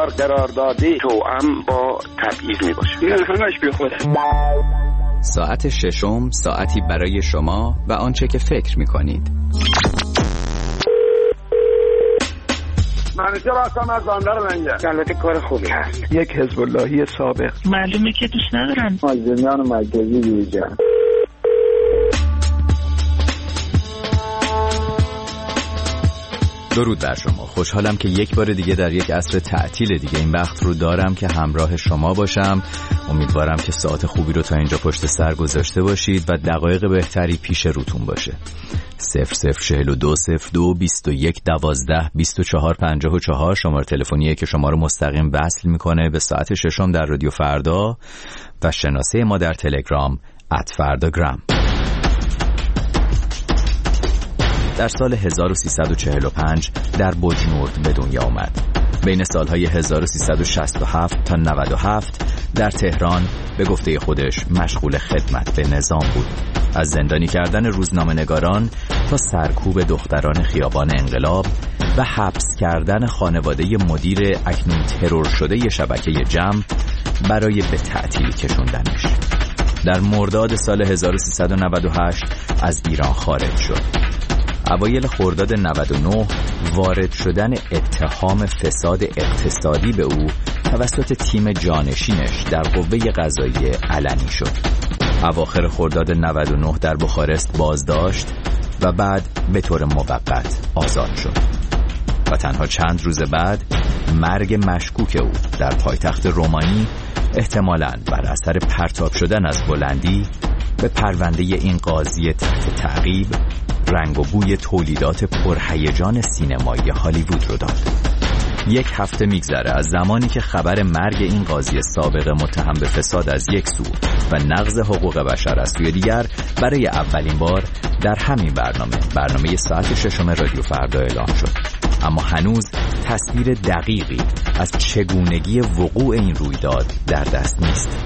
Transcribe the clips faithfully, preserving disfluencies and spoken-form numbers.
بسیار قراردادی توأم با تبعیض می باشه. نه همش بی خوده. ساعت ششم، ساعتی برای شما و آنچه که فکر می کنید. منیجر هستم از بندر منجر. البته کار خوبی هست. یک حزب اللهی سابق. معلومه که دوست ندارن مازنیان مرکزی بیجن. درود بر شما. خوشحالم که یک بار دیگه در یک عصر تعطیل دیگه این وقت رو دارم که همراه شما باشم. امیدوارم که ساعت خوبی رو تا اینجا پشت سر گذاشته باشید و دقایق بهتری پیش روتون باشه. صفر صفر چهل و دو صفر دو بیست و یک دوازده بیست و چهار پنجاه و چهار شماره تلفنیه که شما رو مستقیم وصل میکنه به ساعت ششم در رادیو فردا و شناسه ما در تلگرام ات فرداگرام. در سال هزار و سیصد و چهل و پنج در بوجنورد به دنیا آمد. بین سالهای هزار و سیصد و شصت و هفت تا نود و هفت در تهران به گفته خودش مشغول خدمت به نظام بود. از زندانی کردن روزنامه‌نگاران تا سرکوب دختران خیابان انقلاب و حبس کردن خانواده مدیر اکنون ترور شده شبکه جمع برای به تعطیل کشوندنش. در مرداد سال هزار و سیصد و نود و هشت از ایران خارج شد. اوایل خرداد نود و نه وارد شدن اتهام فساد اقتصادی به او توسط تیم جانشینش در قوه قضاییه علنی شد. اواخر خرداد نود و نه در بخارست بازداشت و بعد به طور موقت آزاد شد. و تنها چند روز بعد مرگ مشکوک او در پایتخت رومانی احتمالاً بر اثر پرتاب شدن از بلندی به پرونده این قاضی تحت تعقیب رنگ و بوی تولیدات پرهیجان سینمایی هالیوود رو داد. یک هفته میگذره از زمانی که خبر مرگ این قاضی سابق متهم به فساد از یک سو و نقض حقوق بشر از سوی دیگر برای اولین بار در همین برنامه برنامه ساعت ششم رادیو فردا اعلام شد. اما هنوز تصویر دقیقی از چگونگی وقوع این رویداد در دست نیست.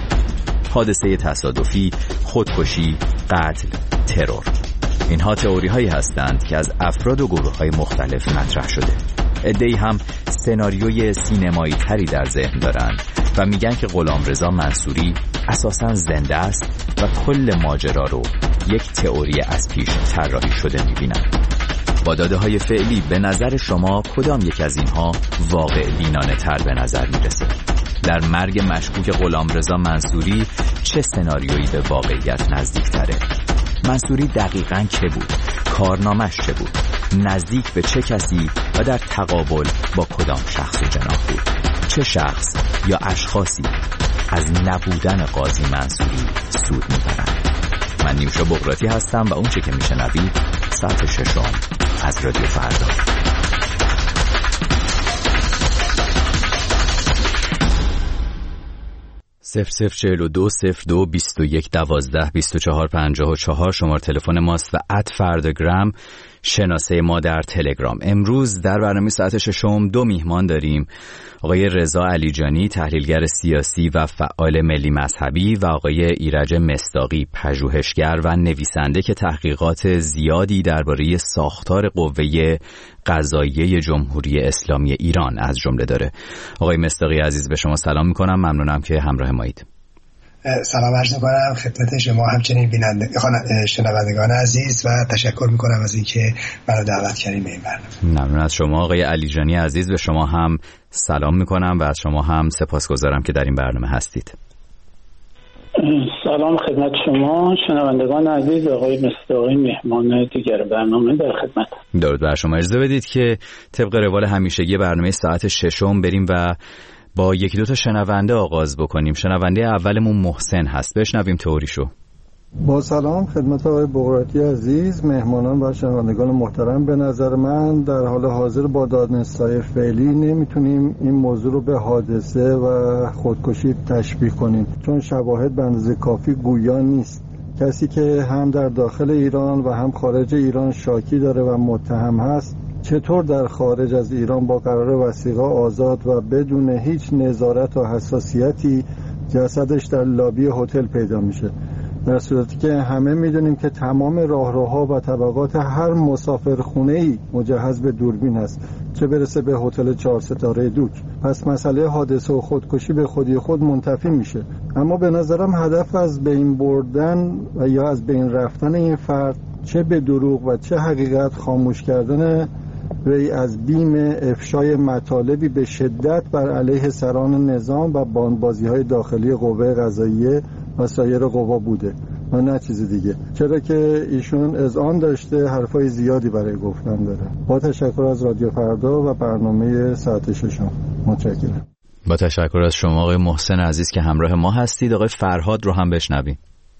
حادثه تصادفی، خودکشی، قتل، ترور. اینها تئوری هایی هستند که از افراد و گروه های مختلف مطرح شده. عده‌ای هم سناریوی سینمایی تری در ذهن دارند و میگن که غلامرضا منصوری اساساً زنده است و کل ماجرا رو یک تئوری از پیش طراحی شده میبینن. با داده های فعلی به نظر شما کدام یک از اینها واقع بینانه تر به نظر میرسه؟ در مرگ مشکوک غلامرضا منصوری چه سناریویی به واقعیت نزدیک تره؟ منصوری دقیقاً چه بود؟ کارنامش چه بود؟ نزدیک به چه کسی و در تقابل با کدام شخص و جناح بود؟ چه شخص یا اشخاصی از نبودن قاضی منصوری سود میبرند؟ من نیوشا بغراتی هستم و اون چه که میشنوید ساعت ششم از رادیو فردا. صفر صفر چهل و دو صفر دو بیست و یک دوازده بیست و چهار پنجاه و چهار شماره تلفن ماست و ات فرداگرام شناسه ما در تلگرام. امروز در برنامه ساعت ششم دو میهمان داریم، آقای رضا علیجانی تحلیلگر سیاسی و فعال ملی مذهبی و آقای ایرج مصداقی پژوهشگر و نویسنده که تحقیقات زیادی درباره ساختار قوه قضاییه جمهوری اسلامی ایران از جمله داره. آقای مصداقی عزیز به شما سلام میکنم، ممنونم که همراه مایید. سلام عرض می‌کنم خدمت شما همچنین بیننده شنوندگان عزیز و تشکر می‌کنم از اینکه منو دعوت کردین به این برنامه. ممنون از شما آقای علیجانی عزیز، به شما هم سلام می‌کنم و از شما هم سپاسگزارم که در این برنامه هستید. سلام خدمت شما شنوندگان عزیز، آقای مصداقی مهمان دیگر برنامه در خدمت. درود بر شما. اجازه بدید که طبق روال همیشگی برنامه ساعت ششم بریم و با یکی دو تا شنونده آغاز بکنیم. شنونده اولمون محسن هست، بشنویم تئوریشو. با سلام خدمت آقای بغراتی عزیز، مهمانان و شنوندگان محترم. به نظر من در حال حاضر با دادنستای فعلی نمیتونیم این موضوع رو به حادثه و خودکشی تشبیه کنیم، چون شواهد به اندازه کافی گویا نیست. کسی که هم در داخل ایران و هم خارج ایران شاکی داره و متهم هست، چطور در خارج از ایران با قرار وثیقه آزاد و بدون هیچ نظارت و حساسیتی جسدش در لابی هتل پیدا میشه؟ در صورتی که همه میدونیم که تمام راهروها و طبقات هر مسافرخونه‌ای مجهز به دوربین است، چه برسه به هتل چهار ستاره دوک. پس مسئله حادثه و خودکشی به خودی خود منتفی میشه. اما به نظرم هدف از بین بردن و یا از بین رفتن این فرد، چه به دروغ و چه حقیقت، خاموش کردن وی از بیم افشای مطالبی به شدت بر علیه سران نظام و باندبازی‌های داخلی قوه قضاییه و سایر قوا بوده و نه چیز دیگه. چرا که ایشون اذعان داشته، حرفای زیادی برای گفتن داره. با تشکر از رادیو فردا و برنامه ساعت ششم. متشکرم. با تشکر از شما آقای محسن عزیز که همراه ما هستید. آقای فرهاد رو هم بشنویم.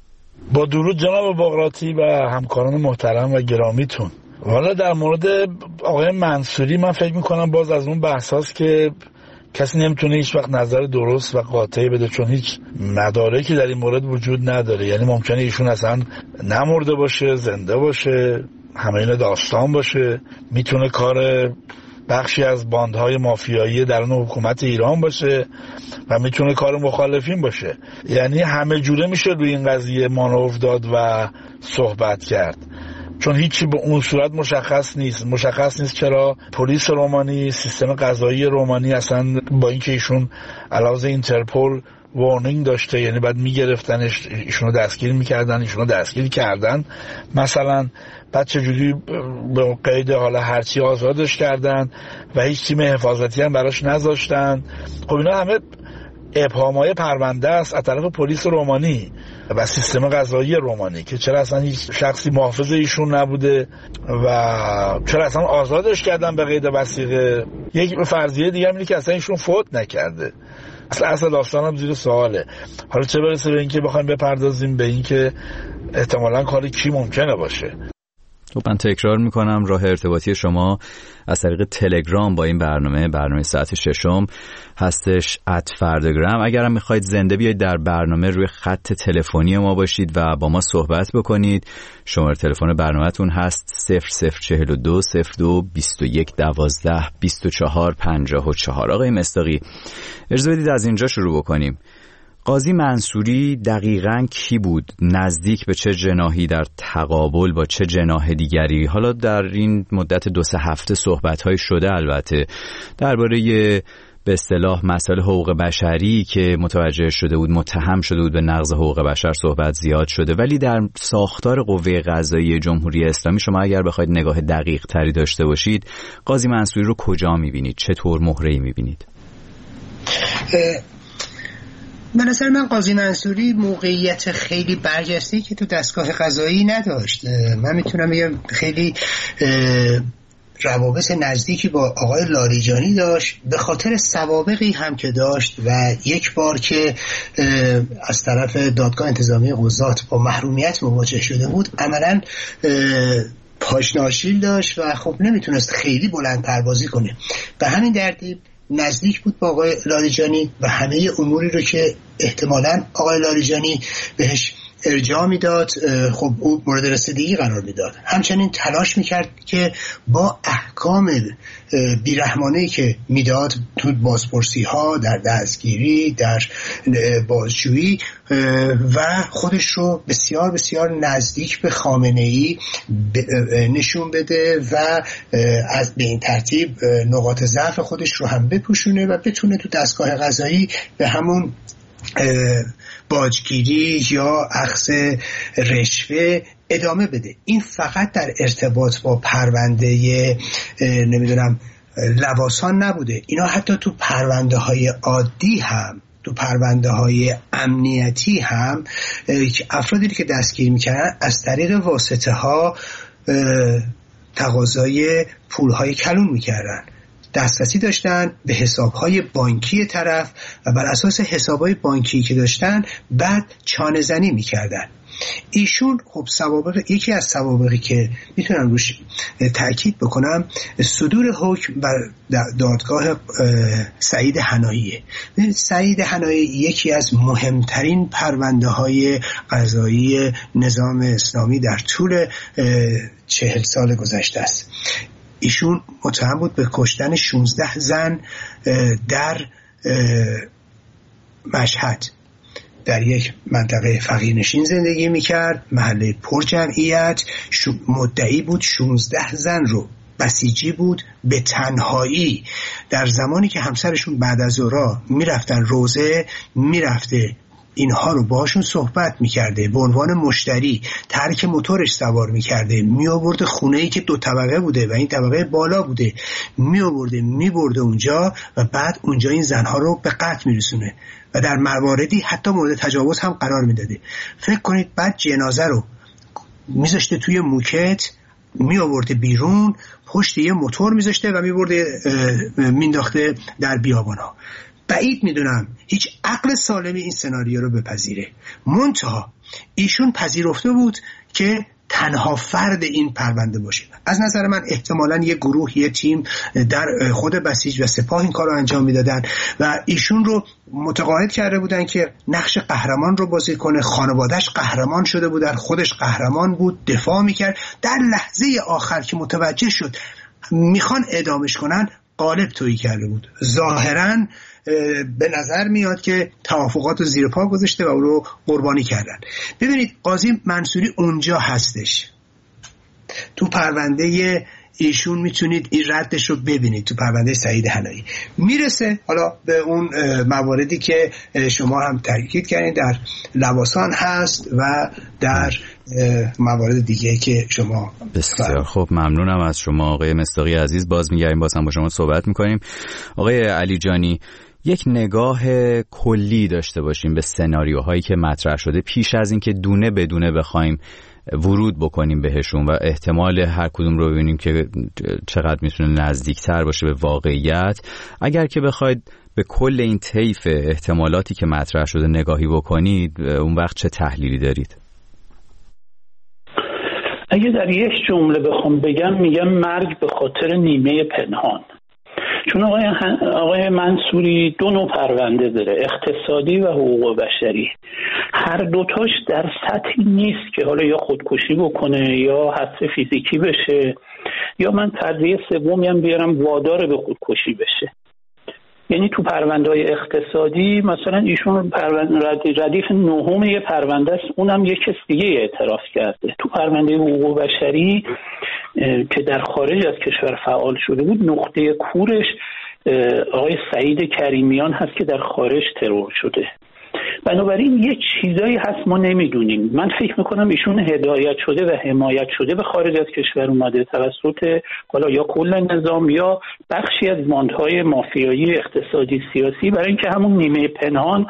با درود جناب بغراتی و همکاران محترم و گرامیتون. والا در مورد آقای منصوری من فکر میکنم باز از اون بحث هاست که کسی نمیتونه هیچ وقت نظر درست و قاطعی بده، چون هیچ مدارکی در این مورد وجود نداره. یعنی ممکنه ایشون اصلا نمرده باشه، زنده باشه، همه این داستان باشه، میتونه کار بخشی از باندهای مافیایی درون حکومت ایران باشه و میتونه کار مخالفین باشه. یعنی همه جوره میشه روی این قضیه مانور داد و صحبت کرد، چون هیچی به اون صورت مشخص نیست. مشخص نیست چرا پلیس رومانی، سیستم قضایی رومانی اصلا با اینکه ایشون علاوه اینترپول وارنینگ داشته، یعنی بعد میگرفتنش، ایشونو دستگیر میکردن، ایشونو دستگیر کردن مثلا، بعد چجوری به قید حالا هرچی آزادش کردن و هیچ تیم حفاظتی هم براش نذاشتن. خب اینا همه ابهامای پرونده است از طرف پلیس رومانی و سیستم قضایی رومانی که چرا اصلا هیچ شخصی محافظ ایشون نبوده و چرا اصلا آزادش کردن به قید وثیقه. یک فرضیه دیگه اینه که اصلا ایشون فوت نکرده. اصلا اصل داستان هم زیر سواله. حالا چه برسه به اینکه بخوایم بپردازیم به اینکه احتمالاً کاری کی ممکنه باشه. خب من تکرار میکنم راه ارتباطی شما از طریق تلگرام با این برنامه برنامه ساعت ششم هستش ات فرداگرام. اگرم میخواید زنده بیاید در برنامه روی خط تلفنی ما باشید و با ما صحبت بکنید، شماره تلفن برنامه‌تون هست صفر صفر چهل و دو صفر دو بیست و یک دوازده بیست و چهار پنجاه و چهار. آقای مصداقی اجازه بدید از اینجا شروع بکنیم. قاضی منصوری دقیقاً کی بود؟ نزدیک به چه جناحی در تقابل با چه جناح دیگری؟ حالا در این مدت دو سه هفته صحبت‌های شده البته درباره به اصطلاح مسائل حقوق بشری که متوجه شده بود، متهم شده بود به نقض حقوق بشر، صحبت زیاد شده. ولی در ساختار قوه قضاییه جمهوری اسلامی شما اگر بخواید نگاه دقیق تری داشته باشید، قاضی منصوری رو کجا می‌بینید؟ چطور مهره‌ای می‌بینید؟ به نظر من قاضی منصوری موقعیت خیلی برجسته‌ای که تو دستگاه قضایی نداشت. من میتونم بگم خیلی روابط نزدیکی با آقای لاریجانی داشت، به خاطر سوابقی هم که داشت و یک بار که از طرف دادگاه انتظامی قضات با محرومیت مواجه شده بود، عملاً پاشناشیل داشت و خب نمیتونست خیلی بلند پروازی کنه. به همین ترتیب نزدیک بود با آقای لاریجانی و همه اموری رو که احتمالاً آقای لاریجانی بهش ارجاع میداد خب او مورد رسیدگی قرار میداد. همچنین تلاش میکرد که با احکام بیرحمانه‌ای که میداد تو بازپرسی ها، در دستگیری، در بازجویی و خودش رو بسیار بسیار نزدیک به خامنه‌ای نشون بده و از به این ترتیب نقاط ضعف خودش رو هم بپوشونه و بتونه تو دستگاه قضایی به همون باجگیری یا اخذ رشوه ادامه بده. این فقط در ارتباط با پرونده نمیدونم لواسان نبوده، اینا حتی تو پرونده های عادی هم، تو پرونده های امنیتی هم که افرادی که دستگیر میکنن از طریق واسطه ها تقاضای پول های کلون میکردن، دسترسی داشتن به حساب‌های بانکی طرف و بر اساس حساب‌های بانکی که داشتن بعد چانه زنی می‌کردن. ایشون خب سوابق، یکی از سوابقی که میتونم روش تاکید بکنم صدور حکم بر دادگاه سعید حناییه. سعید حنایی یکی از مهمترین پرونده‌های قضایی نظام اسلامی در طول چهل سال گذشته است. ایشون متهم بود به کشتن شانزده زن در مشهد در یک منطقه فقیرنشین زندگی میکرد، محله پر جمعیت، مدعی بود شانزده زن رو بسیجی بود به تنهایی. در زمانی که همسرشون بعد از ظهر میرفتن روزه، میرفته اینها رو باشون صحبت میکرده، به عنوان مشتری ترک موتورش سوار میکرده، میآورده خونه‌ای که دو طبقه بوده و این طبقه بالا بوده، میآورده میبرده اونجا و بعد اونجا این زنها رو به قتل میرسونه و در مواردی حتی مورد تجاوز هم قرار میداده. فکر کنید بعد جنازه رو میذاشته توی موکت، میآورده بیرون، پشت یه موتور میذاشته و میبرده مینداخته در بیابان‌ها. بعید میدونم هیچ عقل سالمی این سناریو رو بپذیره. منتها ایشون پذیرفته بود که تنها فرد این پرونده باشه. از نظر من احتمالاً یه گروه، یه تیم در خود بسیج و سپاه این کار رو انجام میدادن و ایشون رو متقاعد کرده بودن که نقش قهرمان رو بازی کنه. خانواده‌اش قهرمان شده بودن، خودش قهرمان بود، دفاع میکرد. در لحظه آخر که متوجه شد میخوان اعدامش کنن، قالب تویی کرده بود. ظاهراً به نظر میاد که توافقات رو زیر پا گذاشته و او رو قربانی کردن. ببینید قاضی منصوری اونجا هستش، تو پرونده ایشون میتونید این ردش رو ببینید، تو پرونده سعید حنایی میرسه حالا به اون مواردی که شما هم تاکید کردین در لواسان هست و در موارد دیگه که شما. بسیار خوب، ممنونم از شما آقای مصداقی عزیز. باز میگردیم، باز هم با شما صحبت میکنیم. آقای علی جانی، یک نگاه کلی داشته باشیم به سناریوهایی که مطرح شده پیش از این که دونه بدونه بخوایم ورود بکنیم بهشون و احتمال هر کدوم رو ببینیم که چقدر میتونه نزدیکتر باشه به واقعیت. اگر که بخواید به کل این طیف احتمالاتی که مطرح شده نگاهی بکنید، اون وقت چه تحلیلی دارید؟ اگه در یک جمله بخوام بگم، میگم مرگ به خاطر نیمه پنهان. چون آقای, آقای منصوری دو نوع پرونده داره، اقتصادی و حقوق بشری. هر دوتاش در سطحی نیست که حالا یا خودکشی بکنه یا حادثه فیزیکی بشه، یا من فرضیه سومی هم بیارم وادار به خودکشی بشه. یعنی تو پرونده‌های اقتصادی مثلا ایشون پرونده ردیف نهم یه پرونده است، اونم یک کس دیگه اعتراف کرده. تو پرونده حقوق بشری که در خارج از کشور فعال شده بود، نقطه کورش آقای سعید کریمیان هست که در خارج ترور شده. بنابراین یه چیزایی هست ما نمیدونیم. من فکر میکنم ایشون هدایت شده و حمایت شده به خارج از کشور اومده توسط حالا یا کل نظام یا بخشی از باندهای مافیایی اقتصادی سیاسی، برای اینکه همون نیمه پنهان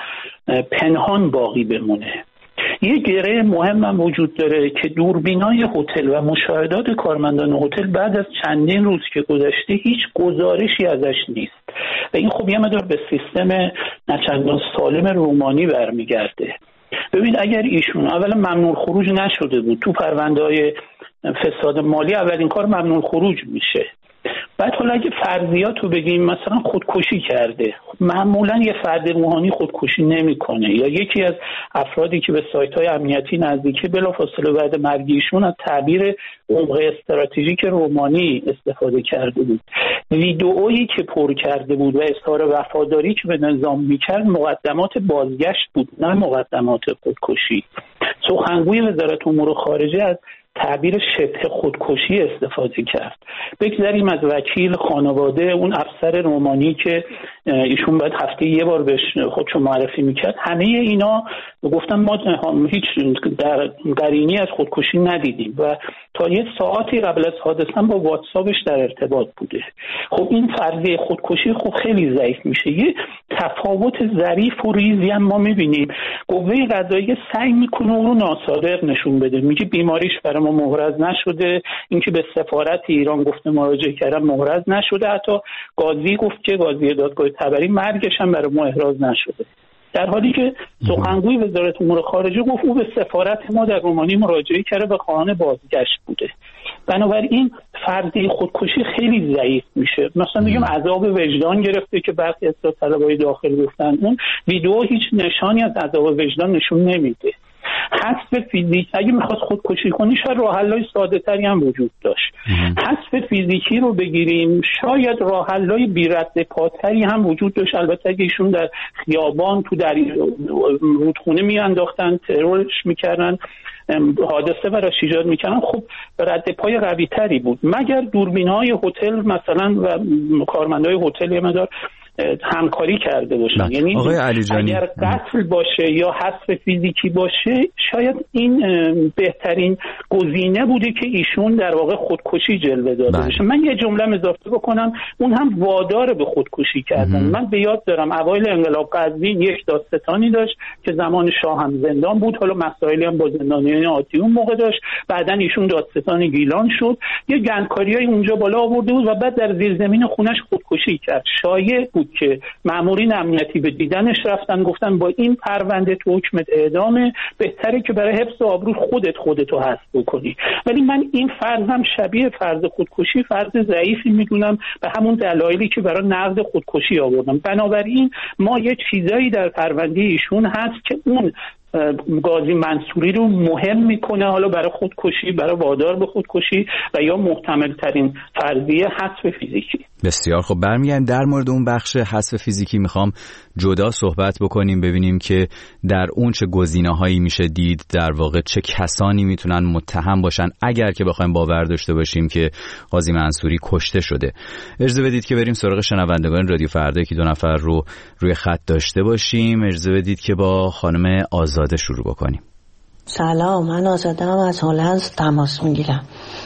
پنهان باقی بمونه. یه گره مهم هم وجود داره که دوربینای هتل و مشاهدات کارمندان هتل بعد از چندین روز که گذشته هیچ گزارشی ازش نیست و این خب یه مقدار به سیستم نچندان سالم رومانی برمیگرده. ببین اگر ایشون اولا ممنوع خروج نشده بود، تو پرونده‌های فساد مالی اولین کار ممنوع خروج میشه. بعد حالا اگه فرضیات رو بگیم مثلا خودکشی کرده، معمولا یه فرد روحانی خودکشی نمیکنه، یا یکی از افرادی که به سایت‌های امنیتی نزدیکه بلافاصله بعد مرگ ایشون از تعبیر عمق استراتژیک رومانی استفاده کرده بود. ویدئویی که پر کرده بود و اظهار وفاداری که به نظام میکرد مقدمات بازگشت بود، نه مقدمات خودکشی. سخنگوی وزارت امور خارجه از تعبیر شبه خودکشی استفاده کرد. بگذاریم از وکیل، خانواده، اون افسر رومانی که ایشون باید هفته یه بار بهش خودشو معرفی میکرد، همه اینا گفتن ما هیچ در قرینی از خودکشی ندیدیم و تا یه ساعتی قبل از حادثه با واتساپش در ارتباط بوده. خب این فرضیه خودکشی خب خیلی ضعیف میشه. یه تفاوت ظریف و ریزی هم ما میبینیم. قوه قضاییه سعی میکنه اون رو ناصادق نشون بده، میگه بیماریش برای ما محرز نشده، اینکه به سفارت ایران گفته مراجعه کردن محرز نشده، حتی قاضی گفت که قاضی دادگاه تبری مرگش هم برای ما احراز نشده، در حالی که سخنگوی وزارت امور خارجه گفت او به سفارت ما در رومانی مراجعه کرده و خواهان بازگشت بوده. بنابراین فرضیه خودکشی خیلی ضعیف میشه. مثلا میگم عذاب وجدان گرفته که برخی از طلبای داخل گفتن، اون ویدیو هیچ نشانی از عذاب وجدان نشون نمیده. حذف فیزیک اگه میخواد خودکشی کنی شاید راه حل‌های ساده‌تری هم وجود داشت. حذف فیزیکی رو بگیریم شاید راه حل‌های بی رد پاتری هم وجود داشت. البته اگه ایشون در خیابان تو در رودخونه میانداختن ترورش میکردن حادثه براش ایجاد میکنن خب رد پای قوی تری بود مگر دوربین‌های هتل مثلا و کارمندای هتل یه مقدار همکاری کرده باشن. یعنی اگر قتل باشه یا حذف فیزیکی باشه شاید این بهترین گزینه بوده که ایشون در واقع خودکشی جلوه داده باشه. من یه جمله اضافه بکنم اون هم وادار به خودکشی کردن. من به یاد دارم اوایل انقلاب قزوین یک دادستانی داشت که زمان شاه هم زندان بود، حالا مسائلی هم با زندانیان عادی اون موقع داشت، بعدن ایشون دادستان گیلان شد، یه گندکاریای اونجا بالا آورده بود و بعد در زیرزمین خونش خودکشی کرد. شایع بود که مامورین امنیتی به دیدنش رفتن گفتن با این پرونده تو حکمت اعدامه، بهتره که برای حفظ آبرو خودت خودتو حذف بکنی. ولی من این فرضم شبیه فرض خودکشی فرض ضعیفی میدونم به همون دلایلی که برای نقد خودکشی آوردم. بنابراین ما یه چیزایی در پرونده ایشون هست که اون قاضی منصوری رو مهم میکنه حالا برای خودکشی، برای وادار به خودکشی و یا محتمل ترین فرضیه حذف فیزیکی. بسیار خب برمیگردیم در مورد اون بخش حذف فیزیکی میخوام جدا صحبت بکنیم ببینیم که در اون چه گزینه‌هایی میشه دید، در واقع چه کسانی میتونن متهم باشن اگر که بخوایم باور داشته باشیم که قاضی منصوری کشته شده. اجازه بدید که بریم سراغ شنوندگان رادیو فردا که دو نفر رو روی خط داشته باشیم. اجازه بدید که با خانم آزاده شروع بکنیم. سلام، من آزادم از هلند تماس میگیرم.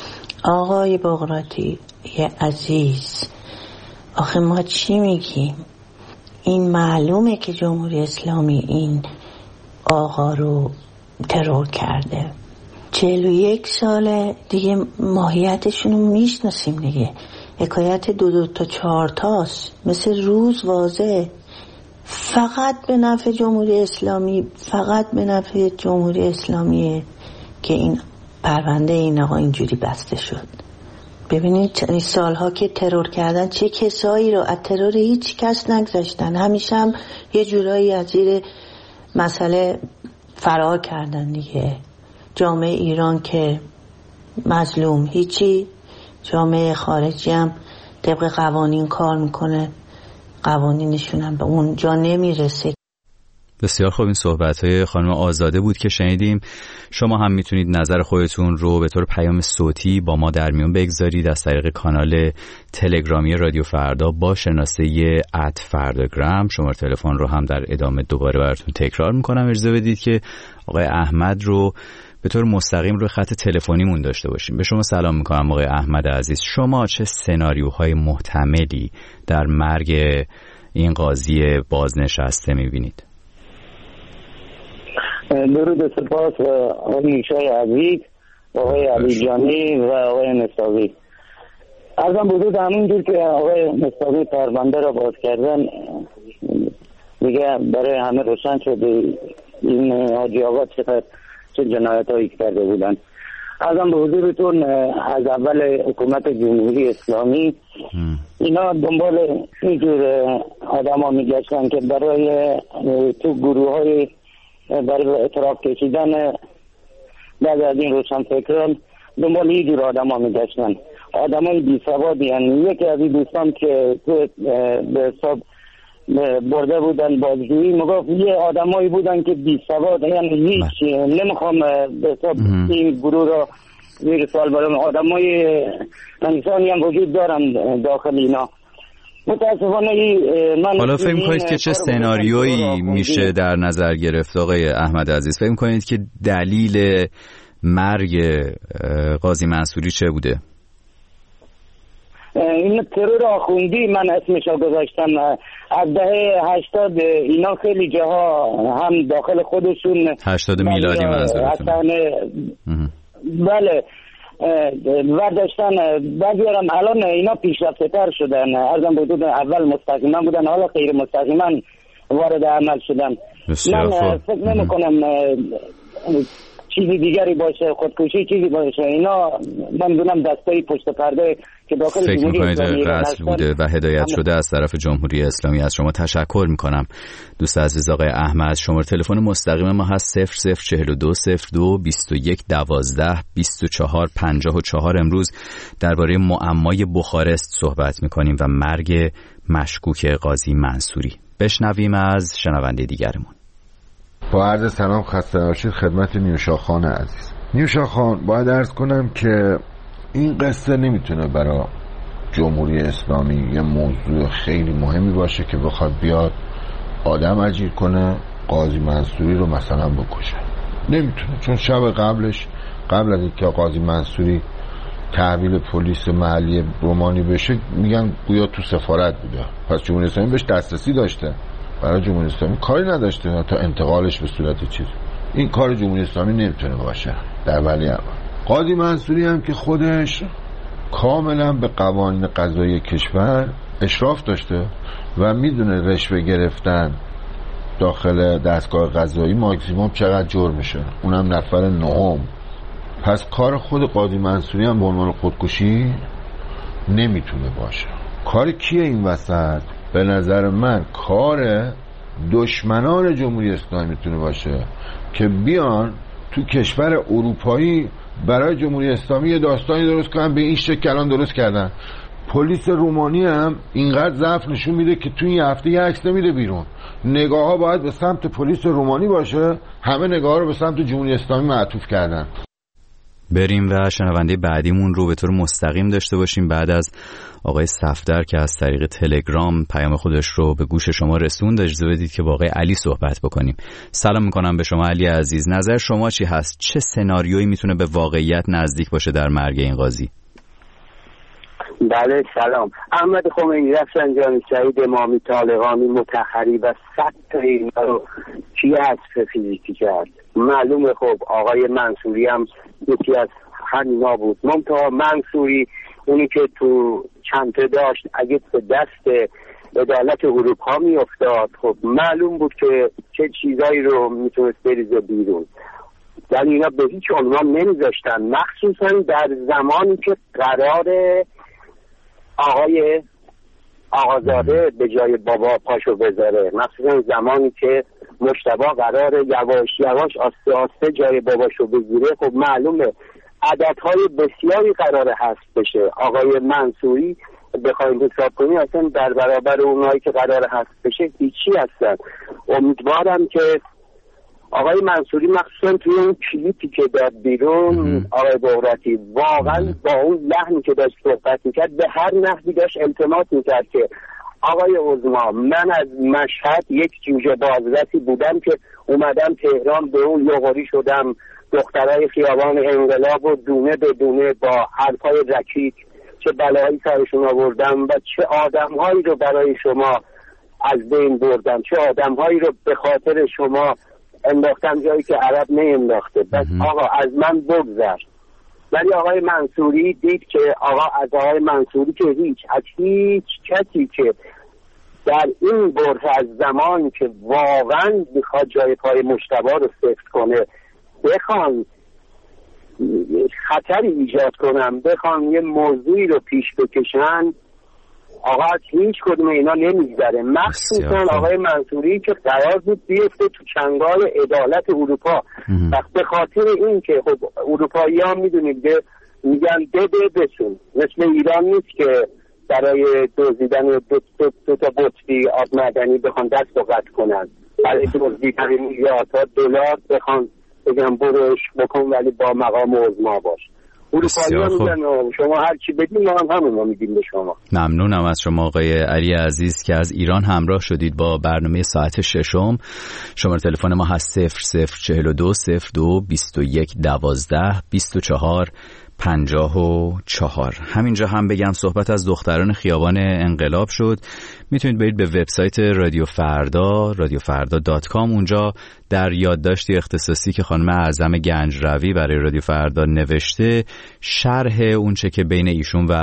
آقای بغراتی یه عزیز، آخه ما چی میگیم؟ این معلومه که جمهوری اسلامی این آقا رو ترور کرده. چهل و یک ساله دیگه ماهیتشون رو میشناسیم دیگه. حکایت دو دو تا چهار تاست، مثل روز واضحه. فقط به نفع جمهوری اسلامی، فقط به نفع جمهوری اسلامیه که این پرونده این آقا اینجوری بسته شد. ببینید چند سالها که ترور کردن چه کسایی رو از ترور هیچ کس نگذاشتن، همیشه هم یه جورایی از زیر مسئله فرار کردن دیگه. جامعه ایران که مظلوم هیچی، جامعه خارجی هم طبق قوانین کار میکنه، قوانینشون هم به اون جا نمیرسه. بسیار خوب، این صحبت‌های خانم آزاده بود که شنیدیم. شما هم میتونید نظر خودتون رو به طور پیام صوتی با ما در میون بگذارید از طریق کانال تلگرامی رادیو فردا با شناسه ات فرداگرام. شماره تلفن رو هم در ادامه دوباره براتون تکرار میکنم. اجازه بدید که آقای احمد رو به طور مستقیم روی خط تلفنیمون داشته باشیم. به شما سلام میکنم آقای احمد عزیز. شما چه سناریوهای محتملی در مرگ این قاضی بازنشسته میبینید؟ درود سپاس آقای شای عزیز، آقای علی جانی و آقای نستاوی. ارزم بزرگ همونجور که آقای نستاوی پرونده را باز کردن دیگه برای همه روشن شده این حاجی آقا چقدر چه جنایت هایی کرده بودن. ارزم به حضورتون از اول حکومت جمهوری اسلامی اینا دنبال اینجور آدم ها میگشتن که برای تو گروه های برای اعتراف کشیدن بعد از این روشنفکران دنبال یه جور آدم ها میگشتن. آدم های بی سوادی یعنی یکی از این دوستان که به حساب برده بودن بازجویی مگفت یه آدم هایی بودن که بی سواد یعنی هیچ نمیخوام به حساب این گروه را زیر سوال برم. آدم های انسانی هم وجود دارن داخل اینا. متاسفانه من حالا فکر می‌کنید که چه سناریویی میشه در نظر گرفت آقای احمد عزیز؟ فکر می‌کنید که دلیل مرگ قاضی منصوری چه بوده؟ این ترور آخوندی من اسمشو گذاشتم. از دهه هشتاد اینا خیلی جاها هم داخل خودشون هشتاد میلادی منظورتون؟ بله و داشتن بگیرم الان اینا پیشرفته تر شدن. ارزم بودن اول مستقیما بودن حالا غیر مستقیما وارد عمل شدن. من فکر نمی کنم چیزی دیگری باشه، خودکشی چیزی باشه، اینا من دونم دستای پشت پرده که داخل فکر میکنید قتل بوده و هدایت شده از طرف جمهوری اسلامی. از شما تشکر میکنم. دوست عزیز آقای احمد، شماره تلفن مستقیم ما هست صفر صفر چهل و دو صفر دو بیست و یک دوازده بیست و چهار پنجاه و چهار. امروز درباره معمای بخارست صحبت میکنیم و مرگ مشکوک قاضی منصوری. بشنویم از شنونده دیگرمون. با عرض سلام خسته نباشید خدمت نیوشا خان عزیز. نیوشا خان، باید عرض کنم که این قصه نمیتونه برای جمهوری اسلامی یه موضوع خیلی مهمی باشه که بخواد بیاد آدم اجیر کنه قاضی منصوری رو مثلا بکشه. نمیتونه، چون شب قبلش قبل از اینکه قاضی منصوری تحویل پلیس محلی رومانی بشه میگن گویا تو سفارت بوده، پس جمهوری اسلامی بهش دسترسی داشته. برای جمهوری اسلامی کاری نداشته تا انتقالش به صورت چیز. این کار جمهوری اسلامی نمیتونه باشه در ولی اول. قاضی منصوری هم که خودش کاملا به قوانین قضایی کشور اشراف داشته و میدونه رشوه گرفتن داخل دستگاه قضایی ماکسیموم چقدر جرم میشه، اونم نفر نهم. پس کار خود قاضی منصوری هم به عنوان خودکشی نمیتونه باشه. کار کیه این وسط؟ به نظر من کار دشمنان جمهوری اسلامی میتونه باشه که بیان تو کشور اروپایی برای جمهوری اسلامی یه داستانی درست کنن به این شکل الان درست کردن. پلیس رومانی هم اینقدر ضعف نشون میده که تو این هفته یه عکس نمیده بیرون. نگاه ها باید به سمت پلیس رومانی باشه، همه نگاه ها رو به سمت جمهوری اسلامی معطوف کردن. بریم و شنونده بعدیمون رو به طور مستقیم داشته باشیم بعد از آقای صفدر که از طریق تلگرام پیام خودش رو به گوش شما رسوند. اجازه بدید که با آقای علی صحبت بکنیم. سلام میکنم به شما علی عزیز. نظر شما چی هست؟ چه سناریویی میتونه به واقعیت نزدیک باشه در مرگ این قاضی؟ بله سلام. احمد خمینی، رفسنجانی، سعید امامی، طالقانی، مطهری و صد تا اینا رو کی حذف فیزیکی کرد؟ معلومه. خب آقای منصوری هم یکی از همینا بود. منتها منصوری اونی که تو چنته داشت اگه به دست عدالت اروپا می افتاد خب معلوم بود که چه چیزایی رو میتونست بریزه بیرون. یعنی اینا به هیچ عنوان نمیذاشتن، مخصوصا در زمانی که قرار آقای آقازاده به جای بابا پاشو بذاره، مخصوصا زمانی که مجتبی قرار یواش یواش آسته آسته جای باباشو بگیره. خب معلومه عددهای بسیاری قرار حذف بشه. آقای منصوری بخوایم حساب کنیم اصلا در برابر اونایی که قرار حذف بشه هیچی هستن. امیدوارم که آقای منصوری مخصوصا توی اون کلیپی که داد بیرون آقای بغراتی واقعا با اون لحنی که داشت صحبت میکرد به هر نحوی داشت التماس میکرد که آقای عظما من از مشهد یک جوجه بازرسی بودم که اومدم تهران به اون یغوری شدم، دخترای خیابان انقلاب و دونه به دونه با حرفای رکیک چه بلایی سرشون آوردم و چه آدمهایی رو برای شما از بین بردم، چه آدمهایی رو به خاطر شما انداختم جایی که عرب نه انداخته. بس آقا از من بگذر. ولی آقای منصوری دید که آقا از آقای منصوری که هیچ از هیچ کسی که در این برهه از زمانی که واقعا میخواد جای پای مجتبی رو سفت کنه بخوان خطری ایجاد کنم، بخوان یه موضوعی رو پیش بکشن، آقا از هیچ کدوم اینا نمیگذره. مخصوصا آقای منصوری که قرار بود بیفته تو چنگال عدالت اروپا و به خاطر این که خب اروپایی ها میدونید میگن بده بسون، مثل ایران نیست که برای دزدیدن دو, دو, دو تا بطری آب معدنی بخوان دست و قطع کنن، برای دزدیدن میلیاردها دلار بخوان بگم بروش بکن ولی با مقام عظما باش. اروپایی ها میگن شما هر چی بدیم ما هم همون رو میدیم به شما. ممنونم از شما آقای علی عزیز که از ایران همراه شدید با برنامه ساعت ششم. شماره تلفن ما هست صفر صفر چهل و دو صفر دو بیست و یک دوازده بیست و چهار پنجاه و چهار. همینجا هم بگم صحبت از دختران خیابان انقلاب شد. میتونید برید به وبسایت رادیو فردا رادیو فردا دات کام. اونجا در یادداشتی اختصاصی که خانم اعظم گنجروی برای رادیو فردا نوشته شرح اونچه که بین ایشون و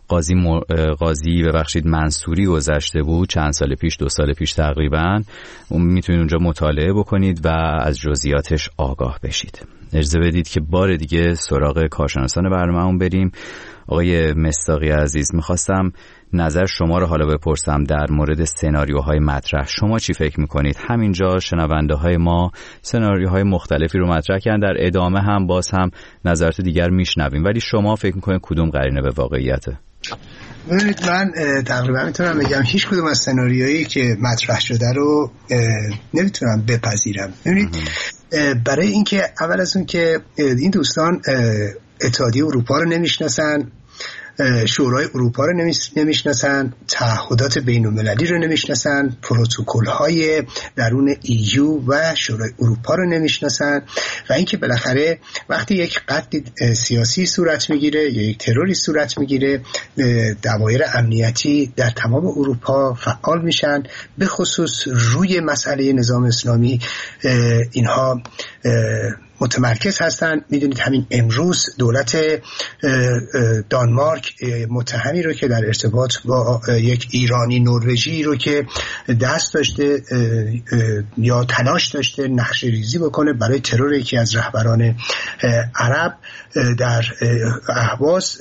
قاضی م... قاضی ببخشید منصوری گذشته بود چند سال پیش، دو سال پیش تقریبا. میتونید اونجا مطالعه بکنید و از جزئیاتش آگاه بشید. اجازه بدید که بار دیگه سراغ کارشناسان برنامه‌مون بریم. آقای مصداقی عزیز، میخواستم نظر شما رو حالا بپرسم در مورد سناریوهای مطرح. شما چی فکر میکنید؟ همینجا شنونده های ما سناریوهای مختلفی رو مطرح کردن، در ادامه هم باز هم نظرات دیگر میشنویم، ولی شما فکر میکنید کدوم قرینه به واقعیته؟ ببینید، من تقریبا میتونم بگم هیچ کدوم از سناریوهایی که مطرح شده رو نمیتونم بپذیرم. ببینید، برای اینکه اول از اون که این دوستان اتحادیه اروپا رو نمیشناسن، شورای اروپا رو نمیشناسن، تعهدات بین المللی رو نمیشناسن، پروتکل های درون ایو و شورای اروپا رو نمیشناسن، و اینکه بالاخره وقتی یک قتل سیاسی صورت میگیره یا یک تروری صورت میگیره، دوایر امنیتی در تمام اروپا فعال میشن، به خصوص روی مسئله نظام اسلامی اینها متمرکز هستن. میدونید همین امروز دولت دانمارک متهمی رو که در ارتباط با یک ایرانی نروژی رو که دست داشته یا تلاش داشته نقشه ریزی بکنه برای ترور یکی از رهبران عرب در اهواز،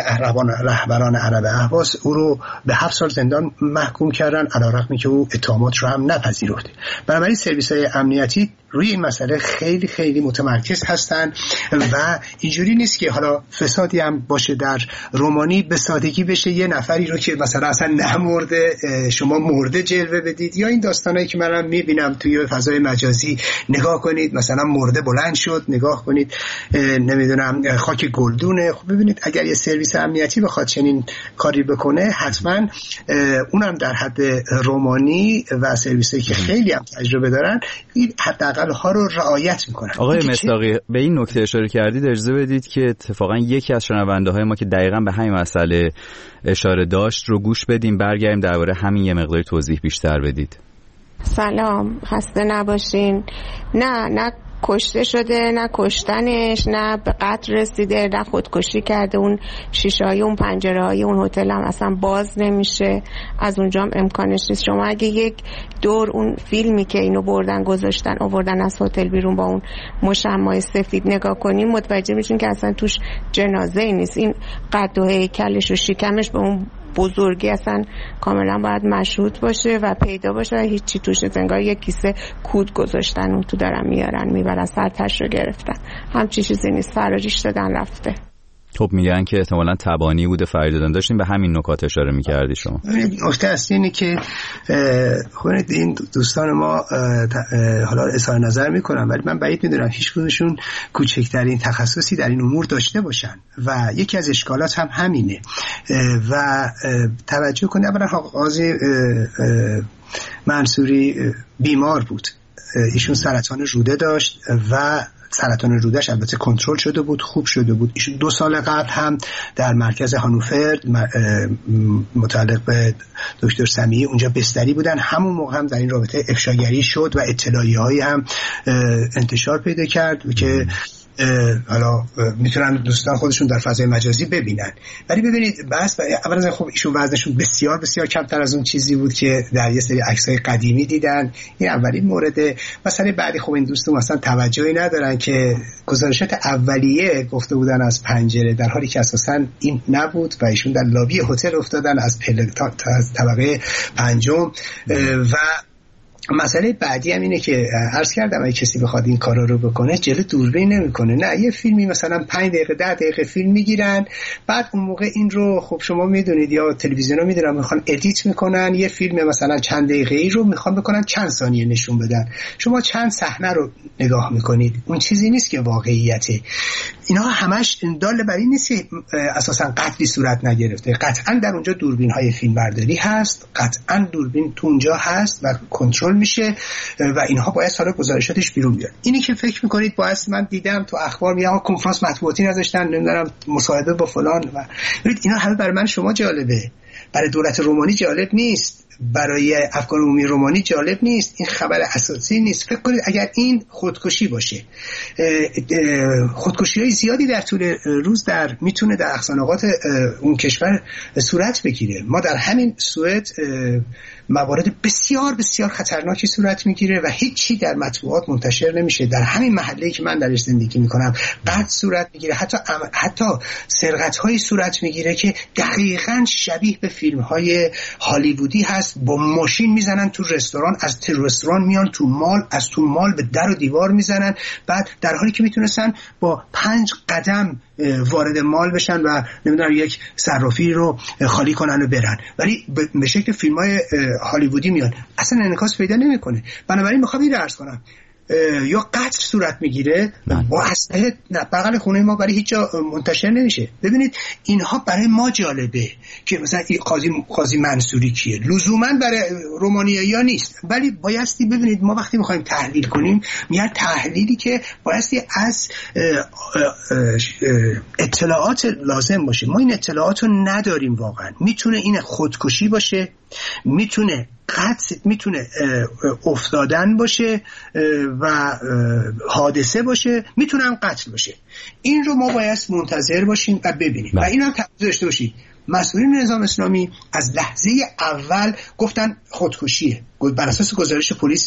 رهبران عرب اهواز، او رو به هفت سال زندان محکوم کردن، علیرغم که او اتهامات رو هم نپذیرفته. بنابراین سرویس‌های امنیتی روی این مسئله خیلی خیلی متمرکز هستن و اینجوری نیست که حالا فسادی هم باشه در رومانی به سادگی بشه یه نفری رو که مثلا اصلا نمرده شما مرده جلوه بدید، یا این داستانایی که منم میبینم توی فضای مجازی، نگاه کنید مثلا مرده بلند شد، نگاه کنید نمیدونم خاک گلدونه. خب ببینید، اگر یه سرویس امنیتی بخواد چنین کاری بکنه، حتما اونم در حد رومانی و سرویسایی که خیلی هم تجربه دارن این حداقل ها رو رعایت میکنن. آقای مصداقی، به این نکته اشاره کردید، اجازه بدید که اتفاقا یکی از شنونده های ما که دقیقاً به همین مسئله اشاره داشت رو گوش بدیم، برگردیم درباره همین یه مقدار توضیح بیشتر بدید. سلام، خسته نباشین. نه نه کشته شده، نه کشتنش، نه به قتل رسیده، نه خودکشی کرده. اون شیشه‌های اون پنجره‌های اون هتل هم اصلا باز نمیشه، از اونجا هم امکانش نیست. شما اگه یک دور اون فیلمی که اینو بردن گذاشتن آوردن از هتل بیرون با اون مشمع سفید نگاه کنین، متوجه میشین که اصلا توش جنازه‌ای نیست. این قد و هیکلش و شکمش به اون بزرگی اصلا کاملا باید مشروط باشه و پیدا باشه و هیچی توش نیست. انگار یک کیسه کود گذاشتن اون تو دارن میارن میبرن، سرتش رو گرفتن، همچی چیزی نیست، فراریش دادن رفته. خب میگن که احتمالاً تبانی بوده، فراری دادن. داشتیم به همین نکات اشاره میکردی شما. نکته اصلی اینه که خب این دوستان ما حالا اظهار نظر میکنن، ولی من بعید میدونم هیچ کدومشون کوچکترین تخصصی در این امور داشته باشن و یکی از اشکالات هم همینه. و توجه کنید، اولا قاضی منصوری بیمار بود، ایشون سرطان روده داشت و سرطان رودش البته کنترل شده بود، خوب شده بود. ایشون دو سال قبل هم در مرکز هانوفر متعلق به دکتر سمیعی اونجا بستری بودن، همون موقع هم در این رابطه افشاگری شد و اطلاعیه‌هایی هم انتشار پیدا کرد که حالا میتونن دوستان خودشون در فضای مجازی ببینن. ولی ببینید بس اولا خب ایشون وزنشون بسیار بسیار کمتر از اون چیزی بود که در یه سری عکسای قدیمی دیدن. این اولین مورد. مسئله بعدی، خب این دوستان مثلا توجهی ندارن که گزارشات اولیه گفته بودن از پنجره، در حالی که اساسا این نبود و ایشون در لابی هتل افتادن از پله تا از طبقه پنجم. و مسئله بعدی هم اینه که عرض کردم اگه کسی بخواد این کارا رو بکنه جلو دوربین نمیکنه، نه یه فیلمی مثلا پنج دقیقه ده دقیقه فیلم میگیرن، بعد اون موقع این رو خب شما میدونید یا تلویزیونا میدونن میخوان ادیت میکنن، یه فیلم مثلا چند دقیقه ای رو میخوان بکنن چند ثانیه نشون بدن، شما چند صحنه رو نگاه میکنید، اون چیزی نیست که واقعیته. اینا همش دال بر این نیست که اساسا قتلی صورت نگرفته. قطعا در اونجا دوربین های فیلم برداری هست، قطعا دوربین تو اونجا هست و کنترل میشه و اینها باید سال گزارشاتش بیرون بیاد. اینی که فکر میکنید باید، من دیدم تو اخبار میگن کنفرانس مطبوعاتی نذاشتن، نمیدونم مصاحبه با فلان، و ببینید اینا همه برای من شما جالبه، برای دولت رومانی جالب نیست. برای افکار عمومی رومانی جالب نیست، این خبر اساسی نیست. فکر کنید اگر این خودکشی باشه، خودکشی های زیادی در طول روز در میتونه در اقصانقاط اون کشور صورت بگیره. ما در همین سوئد موارد بسیار بسیار خطرناکی صورت میگیره و هیچی در مطبوعات منتشر نمیشه. در همین محله‌ای که من درش زندگی میکنم قتل صورت میگیره، حتی حتی سرقت‌های صورت میگیره که دقیقاً شبیه به فیلم‌های هالیوودی هست. با ماشین میزنن تو رستوران، از تو رستوران میان تو مال، از تو مال به در و دیوار میزنن، بعد در حالی که میتونستن با پنج قدم وارد مال بشن و نمیدونم یک صرافی رو خالی کنن و برن، ولی به شکل فیلم‌های هالیوودی میان، اصلا انعکاس پیدا نمیکنه. بنابراین میخوام این عرض کنم یا قتل صورت میگیره با اسلحه نه بغل خونه ما، برای هیچ جا منتشر نمیشه. ببینید اینها برای ما جالبه که مثلا قاضی قاضی منصوری کیه، لزوما برای رومانیایی‌ها نیست، ولی بایستی ببینید ما وقتی میخوایم تحلیل کنیم میاد تحلیلی که بایستی از اطلاعات لازم باشه. ما این اطلاعات رو نداریم واقعا. میتونه این خودکشی باشه، میتونه قتل، میتونه افتادن باشه و حادثه باشه، میتونه هم قتل باشه. این رو ما باید منتظر باشیم و ببینیم و این هم توجه داشته باشیم. مسئولین نظام اسلامی از لحظه اول گفتن خودکشیه بر اساس گزارش پلیس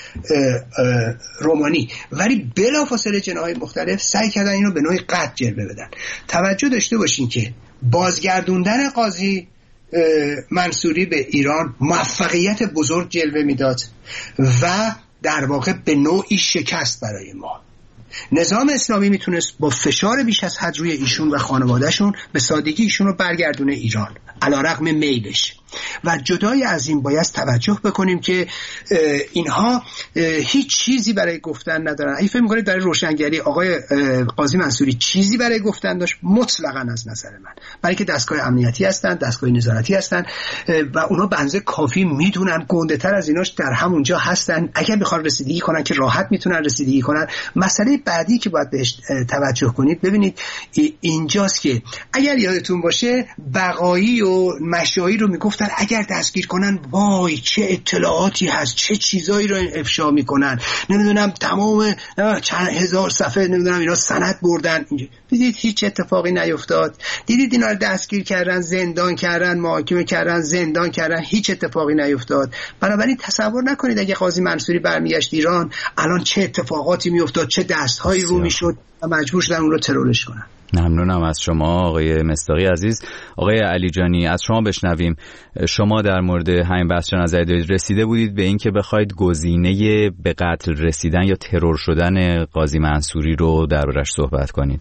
رومانی، ولی بلافاصله جناح‌های مختلف سعی کردن اینو به نوعی قتل جلوه بدن. توجه داشته باشین که بازگردوندن قاضی منصوری به ایران موفقیت بزرگ جلوه میداد و در واقع به نوعی شکست برای ما. نظام اسلامی میتونست با فشار بیش از حد روی ایشون و خانوادهشون به سادگی ایشون رو برگردونه ایران علیرغم میلش. و جدای از این باید توجه بکنیم که اینها هیچ چیزی برای گفتن ندارن. اگه فکر می‌کنید برای روشنگری آقای قاضی منصوری چیزی برای گفتن داشت، مطلقاً از نظر من، برای که دستگاه امنیتی هستن، دستگاه نظارتی هستن و اونا به اندازه کافی میدونن، گنده‌تر از ایناش در همونجا هستن. اگر بخوان رسیدگی کنن که راحت میتونن رسیدگی کنن. مسئله بعدی که باید بهش توجه کنید، ببینید اینجاست که اگر یادتون باشه بقایی و مشایی رو میگفتن اگر دستگیر کنن وای چه اطلاعاتی هست، چه چیزایی رو افشا میکنن، نمیدونم تمام چند هزار صفحه نمیدونم اینا سند بردن. دیدید هیچ اتفاقی نیفتاد. دیدید اینا رو دستگیر کردن، زندان کردن، محاکمه کردن، زندان کردن، هیچ اتفاقی نیفتاد. بنابراین تصور نکنید اگه قاضی منصوری برمیگشت ایران الان چه اتفاقاتی میافتاد، چه دستهایی رو میشد و مجبور شدن اون رو ترورش کنن. ممنونم از شما آقای مصداقی عزیز. آقای علیجانی از شما بشنویم. شما در مورد همین بحث چه نظری دارید؟ رسیده بودید به این که بخواید گزینه به قتل رسیدن یا ترور شدن قاضی منصوری رو دربارش صحبت کنید؟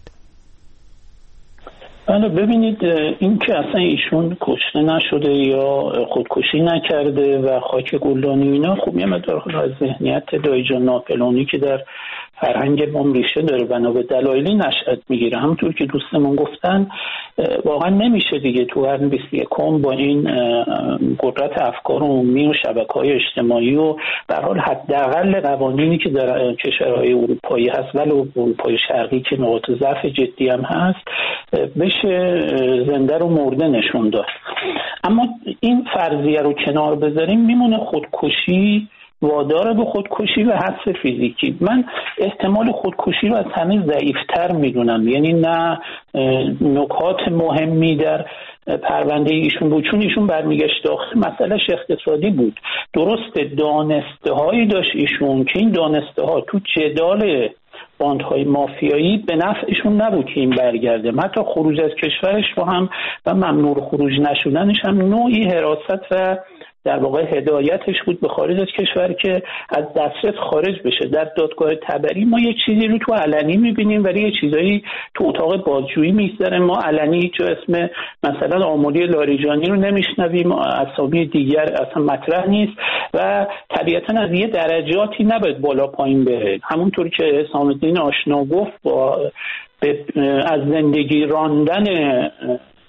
بله ببینید، این که اصلا ایشون کشته نشده یا خودکشی نکرده و خاک گلدانی اینا، خب یه مقدار از ذهنیت دایجان ناپلونی که در فرهنگ ما ریشه داره، بنا به دلایلی نشأت میگیره. همونطور که دوستمون گفتن واقعا نمیشه دیگه تو قرن بیست و یکم با این قدرت افکار عمومی و شبکه‌های اجتماعی و به هر حال حداقل قوانینی که در کشورهای اروپایی هست ولی اروپای شرقی که نقاط ضعف جدی هم هست بشه زنده رو مرده نشون داد. اما این فرضیه رو کنار بذاریم میمونه خودکشی وادار به خودکشی و حدس فیزیکی. من احتمال خودکشی رو از همه ضعیفتر میدونم، یعنی نه نکات مهمی در پرونده ایشون بود، چون ایشون برمیگشت داخل مسئلهش اقتصادی بود. درسته دانسته هایی داشت ایشون که این دانسته ها تو جدال باندهای مافیایی به نفعشون نبود که این برگرده. حتی خروج از کشورش رو هم و ممنوع خروج نشدنش هم نوعی حراست و در واقع هدایتش بود به خارج از کشور که از دسترس خارج بشه. در دادگاه تبری ما یه چیزی رو تو علنی میبینیم ولی یه چیزایی تو اتاق بازجویی میگذره. ما علنی هیچ اسم مثلا آملی لاریجانی رو نمیشنویم، اسامی دیگر اصلا مطرح نیست و طبیعتا از یه درجاتی نباید بالا پایین بره. همونطور که حسام الدین آشنا گفت با از زندگی راندن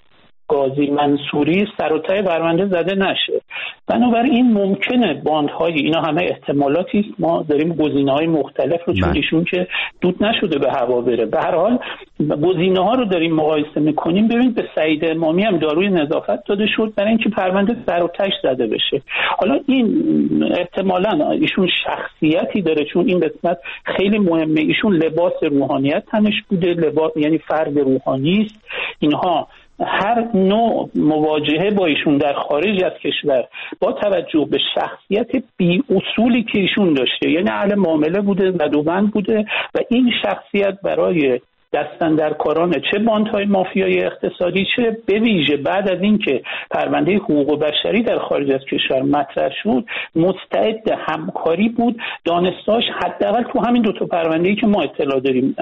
قاضی منصوری سر و ته پرونده زده نشه. بنابراین ممکنه باندهای اینا همه احتمالاتی است، ما داریم گزینه‌های مختلف رو چون ایشون که دود نشده به هوا بره. به هر حال گزینه‌ها رو داریم مقایسه می‌کنیم. ببینید به سعید امامی هم داروی نظافت داده شد برای اینکه پرونده سر و تهش زده بشه. حالا این احتمالاً ایشون شخصیتی داره، چون این قسمت خیلی مهمه، ایشون لباس روحانیت تنش بوده، لباس یعنی فرد روحانی است. اینها هر نوع مواجهه با ایشون در خارج از کشور با توجه به شخصیت بی اصولی که ایشون داشته، یعنی اهل معامله بوده، زدوبند بوده و این شخصیت برای دستن در کاران چه باندهای مافیای اقتصادی چه به ویژه بعد از اینکه پرونده حقوق بشری در خارج از کشور مطرح شد مستعد همکاری بود. دانستاش حداقل تو همین دو تا پرونده‌ای که ما اطلاع داریم،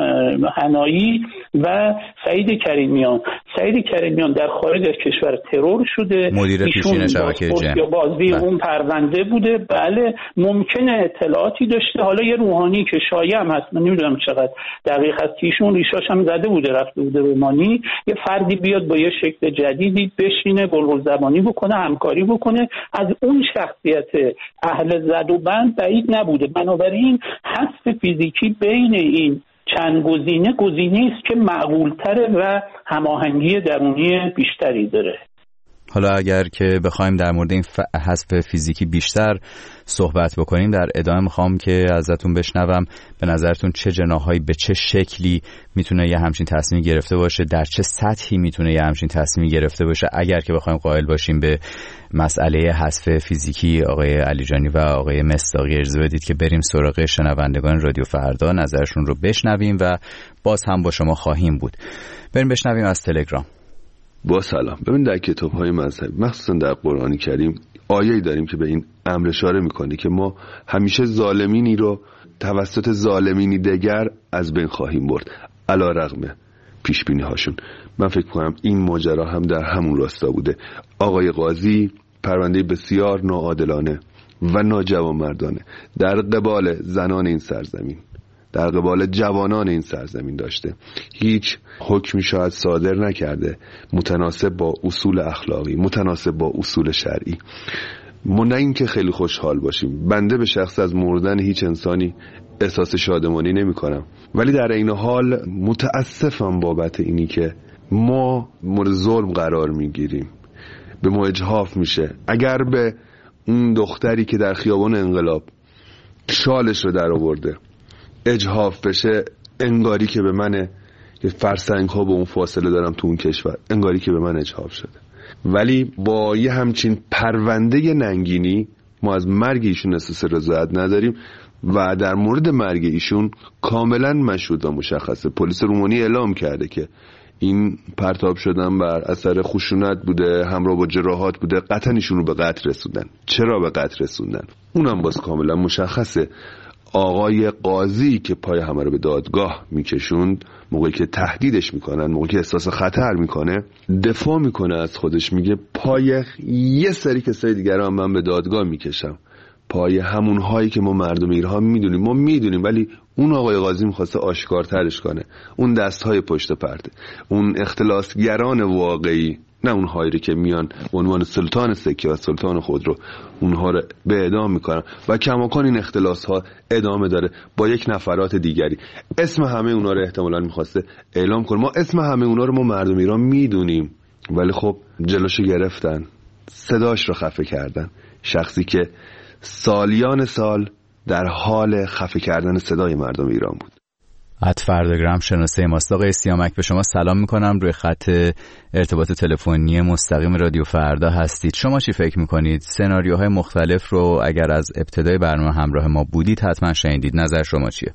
حنایی و سعید کریمیان. سعید کریمیان در خارج از کشور ترور شده، مدیر پیشین شبکه جم بازی بله. اون پرونده بوده. بله ممکنه اطلاعاتی داشته. حالا یه روحانی که شایع هم هست، من نمیدونم چقدر دقیق است، ایشون ریشاش هم زده بوده رفته بوده رومانی، یه فردی بیاد با یه شکل جدیدی بشینه بلبل زبانی بکنه، همکاری بکنه، از اون شخصیت اهل زد و بند بعید نبوده. بنابراین حذف فیزیکی بین این چند گزینه گزینه‌ای است که معقول‌تره و هماهنگی درونی بیشتری داره. حالا اگر که بخوایم در مورد این حذف فیزیکی بیشتر صحبت بکنیم، در ادامه میخوام که ازتون بشنوم به نظرتون چه جناحایی به چه شکلی میتونه یه همچین تصمیمی گرفته باشه، در چه سطحی میتونه یه همچین تصمیمی گرفته باشه اگر که بخوایم قائل باشیم به مسئله حذف فیزیکی. آقای علیجانی و آقای مصداقی اجازه بدید که بریم سراغ شنوندگان رادیو فردا، نظرشون رو بشنویم و باز هم با شما خواهیم بود. بریم بشنویم از تلگرام. با سلام. ببین در کتاب‌های مذهبی مخصوصا در قرآن کریم آیه‌ای داریم که به این امر اشاره می‌کنه که ما همیشه ظالمینی رو توسط ظالمینی دیگر از بین خواهیم برد علی‌رغم پیش‌بینی‌هاشون. من فکر کنم این ماجرا هم در همون راستا بوده. آقای قاضی پرونده بسیار ناعادلانه و ناجوانمردانه در قبال زنان این سرزمین، در قبال جوانان این سرزمین داشته. هیچ حکمی شاید صادر نکرده متناسب با اصول اخلاقی، متناسب با اصول شرعی. ما نه این که خیلی خوشحال باشیم، بنده به شخص از مردن هیچ انسانی احساس شادمانی نمی کنم، ولی در این حال متاسفم بابت اینی که ما مورد ظلم قرار می گیریم، به ما اجحاف میشه. اگر به اون دختری که در خیابان انقلاب شالش رو در آورده اجحاف بشه، انگاری که به منه که فرسنگ ها به اون فاصله دارم تو اون کشور، انگاری که به من اجحاف شده. ولی با یه همچین پرونده ننگینی ما از مرگ ایشون احساس رضایت نداریم و در مورد مرگ ایشون کاملا مشهود و مشخصه. پلیس رومانی اعلام کرده که این پرتاب شدن بر اثر خشونت بوده، همراه با جراحات بوده، قطعا ایشون رو به قتل رسوندن. چرا به قتل رسوندن اونم باز کاملا مشخصه. آقای قاضی که پای همه رو به دادگاه میکشوند، موقعی که تهدیدش میکنن، موقعی که احساس خطر میکنه، دفاع میکنه از خودش، میگه پای یه سری کسای دیگر هم من به دادگاه میکشم، پای همون هایی که ما مردم ایران میدونیم. ما میدونیم ولی اون آقای قاضی میخواسته آشکارترش کنه. اون دست های پشت پرده، اون اختلاسگران واقعی، نه اون هایی که میان عنوان سلطان سکه و سلطان خود رو اونها رو به اعدام میکنن و کماکان این اختلاس ها ادامه داره با یک نفرات دیگری. اسم همه اونا رو احتمالاً میخواسته اعلام کنه. ما اسم همه اونا رو ما مردم ایران میدونیم، ولی خب جلوشو گرفتن، صداش رو خفه کردن. شخصی که سالیان سال در حال خفه کردن صدای مردم ایران بود. ات فرداگرام شناسه ماست. آقای سیامک به شما سلام میکنم. روی خط ارتباط تلفنی مستقیم رادیو فردا هستید. شما چی فکر میکنید؟ سناریوهای مختلف رو اگر از ابتدای برنامه همراه ما بودید حتما شنیدید. نظر شما چیه؟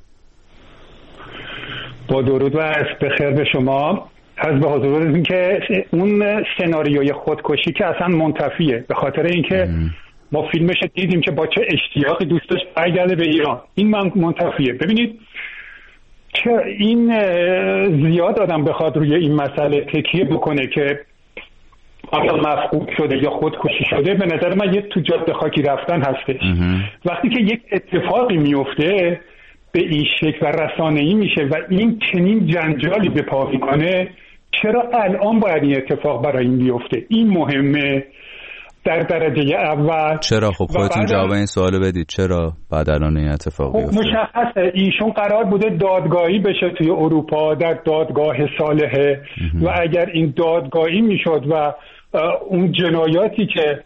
با درود و عرض بخیر به شما. از به حضور این که اون سناریوی خودکشی که اصلا منتفیه، به خاطر اینکه ما فیلمش دیدیم که با چه اشتیاقی دوست داشت برگرده به ایران. این منتفیه. ببینید که این زیاد آدم بخواد روی این مسئله تکیه بکنه که آیا مفقود شده یا خودکشی شده، به نظر من یه تو جاده خاکی رفتن هستش. وقتی که یک اتفاقی میفته به این شکل و رسانه‌ای میشه و این چنین جنجالی به پا میکنه، چرا الان باید این اتفاق برای این بیفته؟ این مهمه در درجه اول. چرا؟ خب خودتون جواب این سوالو بدید، چرا بعد الان این اتفاق بیفته؟ خب مشخصه ایشون قرار بوده دادگاهی بشه توی اروپا در دادگاه صالحه و اگر این دادگاهی میشد و اون جنایاتی که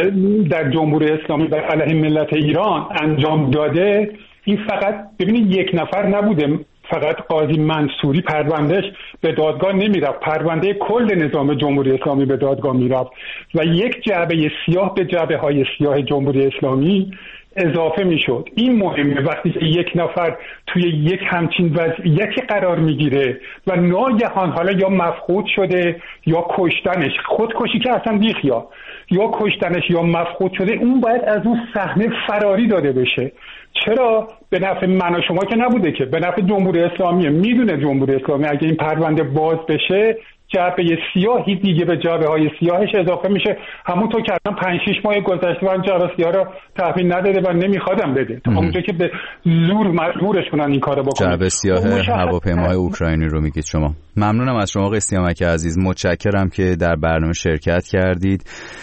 در جمهوری اسلامی بر علیه ملت ایران انجام داده، این فقط ببینید یک نفر نبوده، فقط قاضی منصوری پروندهش به دادگاه نمیرفت، پرونده کل نظام جمهوری اسلامی به دادگاه میرفت و یک جعبه سیاه به جعبه های سیاه جمهوری اسلامی اضافه میشد. این مهمه وقتی که یک نفر توی یک همچین وضعیتی قرار میگیره و ناگهان حالا یا مفقود شده یا کشتنش، خودکشی که اصلا بیخیا، یا کشتنش یا مفقود شده، اون باید از اون صحنه فراری داده بشه. چرا؟ به نفع من و شما که نبوده، که به نفع جمهوری اسلامی. میدونه جمهوری اسلامی اگه این پرونده باز بشه جعبه سیاهی دیگه به جعبه های سیاهش اضافه میشه. همونطور که الان پنج شش ماه گذشته من جعبه سیاه رو تحویل نداده و نمیخوادم بده، تا اونجا که به زور مجبورش کنن این کارو بکنن. جعبه سیاه هواپیماهای اوکراینی رو میگید شما. ممنونم از شما آقای سیامک عزیز، متشکرم که در برنامه شرکت کردید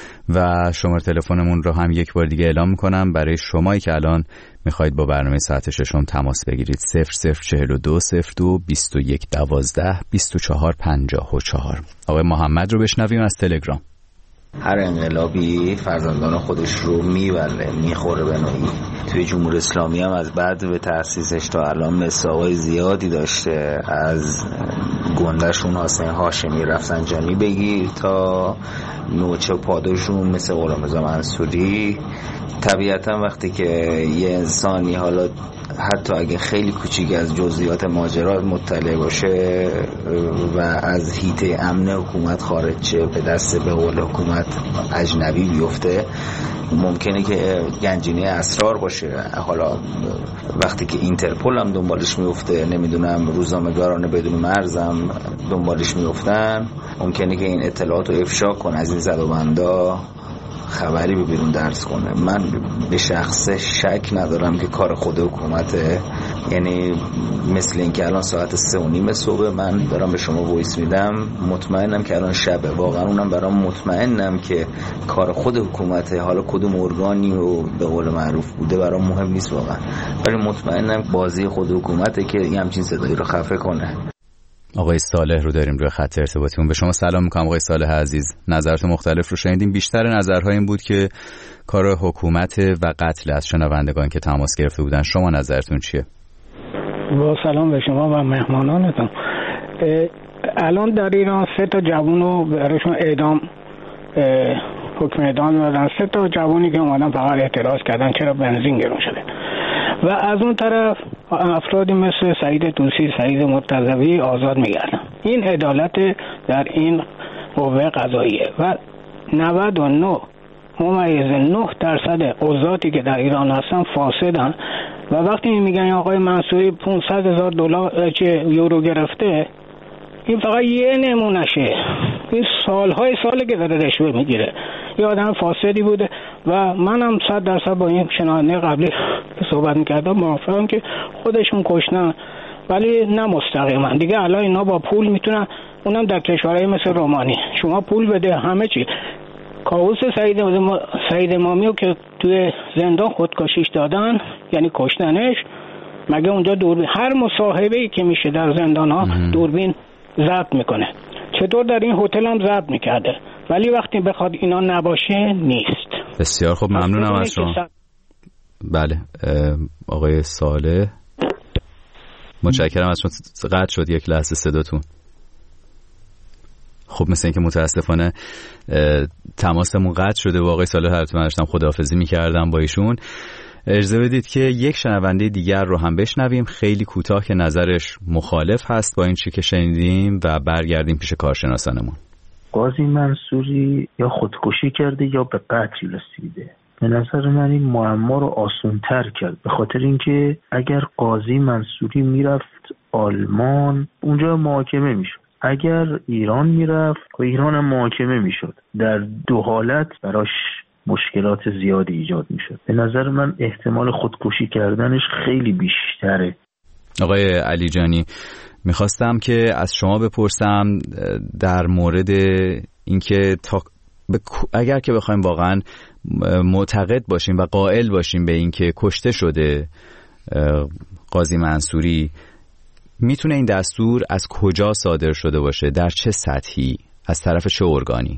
و شماره تلفنمون رو هم یک بار دیگه اعلام میکنم برای شمایی که الان میخواید با برنامه ساعت ششم تماس بگیرید. صفر صفر چهل و دو صفر دو بیست و یک دوازده بیست و چهار پنجاه و چهار. آقای محمد رو بشنویم از تلگرام. هر انقلابی فرزندان خودش رو میبره، میخوره به نوعی. توی جمهوری اسلامی هم از بعد به تأسیسش تا الان مساوای زیادی داشته، از گندشون حسین هاشمی رفسنجانی بگیر تا نوچه پاداشون مثل غلام رضا منصوری. طبیعتا وقتی که یه انسانی حالا حتی اگه خیلی کوچیک از جزئیات ماجرا مطلع باشه و از حیطه امن حکومت خارج شه، به دست به قول حکومت اجنبی بیفته، ممکنه که گنجینه اسرار باشه. حالا وقتی که اینترپول هم دنبالش میفته، نمیدونم روزنامه‌نگاران بدون مرزم دنبالش میفتن، ممکنه که این اطلاعات رو افشا کنه، از این زدوبندا خبری به بیرون درس کنه. من به شخصه شک ندارم که کار خود حکومته، یعنی مثل این که الان ساعت سه و نیم صبح من دارم به شما وایس میدم، مطمئنم که الان شبه، واقعا اونم برام مطمئنم که کار خود حکومته. حالا کدوم ارگانی و به قول معروف بوده برام مهم نیست واقعا، ولی مطمئنم بازی خود حکومته که این همچین صدایی رو خفه کنه. آقای صالح رو داریم روی خط ارتباطیمون. به شما سلام میکنم آقای صالح عزیز. نظرات مختلف رو شنیدیم، بیشتر نظرها این بود که کار حکومت و قتل از شنوندگان که تماس گرفته بودن. شما نظرتون چیه؟ با سلام به شما و مهمانانتون. الان در ایران سه تا جوون رو براشون اعدام حکم اعدام دادن، سه تا جوونی که اومدن فقط اعتراض کردن چرا بنزین گرون شده، و از اون طرف افرادی مثل سعید طوسی، سعید مرتضوی آزاد میگردن. این عدالت در این قوه قضاییه و نود و نه ممیز نه درصد قضاتی که در ایران هستن فاسدن. و وقتی میگن آقای منصوری پانصد هزار دلار چه یورو گرفته، این فقط یه نمونشه. این سالهای ساله که داره رشوه میگیره. یه آدم فاسدی بوده و منم صد درصد با این شنونده قبلی صحبت میکردم موافقم که خودشون کشنن، ولی نه مستقیما. دیگه الان اینا با پول میتونن، اونم در کشورهای مثل رومانی، شما پول بده همه چی. کاووس سعید سعید امامی رو که توی زندان خودکشیش دادن، یعنی کشتنش، مگه اونجا دوربین هر مصاحبه‌ای که میشه در زندان ها دوربین ضبط میکنه؟ چطور در این هتل هم ضبط میکرده، ولی وقتی بخواد اینا نباشه نیست. بسیار خوب، ممنونم از شما. بله آقای صالح، متشکرم از شما. قطع شد یک لحظه صداتون. خب مثل اینکه متاسفانه تماسمون قطع شده و آقای صالح البته من داشتم خداحافظی میکردم با ایشون. اجازه بدید که یک شنونده دیگر رو هم بشنویم، خیلی کوتاه، که نظرش مخالف هست با این چی که شنیدیم و برگردیم پیش کارشناسانمون. قاضی منصوری یا خودکشی کرده یا به قتل رسیده. به نظر من این معما رو آسان‌تر کرد، به خاطر اینکه اگر قاضی منصوری میرفت آلمان اونجا محاکمه میشد، اگر ایران میرفت و ایران هم محاکمه میشد. در دو حالت براش مشکلات زیادی ایجاد میشد. به نظر من احتمال خودکشی کردنش خیلی بیشتره. آقای علی جانی، میخواستم که از شما بپرسم در مورد اینکه تا اگر که بخوایم واقعا معتقد باشیم و قائل باشیم به اینکه کشته شده قاضی منصوری، میتونه این دستور از کجا صادر شده باشه؟ در چه سطحی؟ از طرف چه ارگانی؟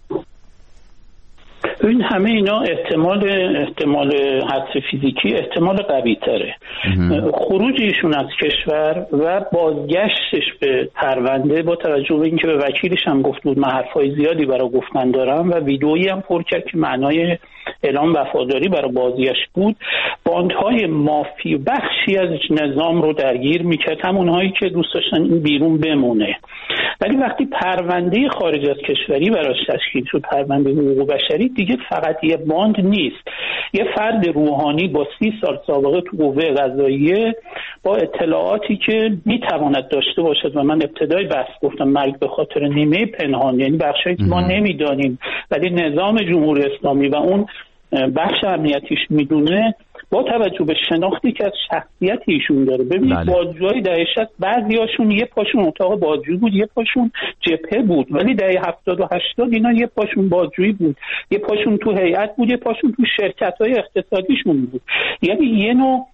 این همه اینا احتمال احتمال حدس فیزیکی احتمال قوی تره. خروج ایشون از کشور و بازگشتش به پرونده با توجه به اینکه به وکیلش هم گفت بود من حرفای زیادی برای گفتن دارم و ویدئویی هم پر کرد که معنای اعلام وفاداری برای بازگشت بود، باندهای مافی بخشی از نظام رو درگیر میکرد، همونهایی که دوست داشتن این بیرون بمونه. ولی وقتی پرونده خارج از کشوری براش تشکیل شد، پرونده حقوق بشری، دیگه فقط یه باند نیست، یه فرد روحانی با سی سال سابقه تو قوه قضاییه با اطلاعاتی که میتواند داشته باشد و من ابتدای بحث گفتم مرگ به خاطر نیمه پنهان، یعنی بخشایی که ما نمیدانیم ولی نظام جمهوری اسلامی و اون بخش امنیتیش میدونه، با توجه به شناختی که از شخصیت ایشون داره. ببینید بله. بازجوهای دهه شصت بعضیاشون یه پاشون اتاق بازجو بود، یه پاشون جبهه بود، ولی دهه هفتاد و هشتاد اینا یه پاشون بازجویی بود، یه پاشون تو هیئت بود، یه پاشون تو شرکت‌های اقتصادیشون بود. یعنی یه نوع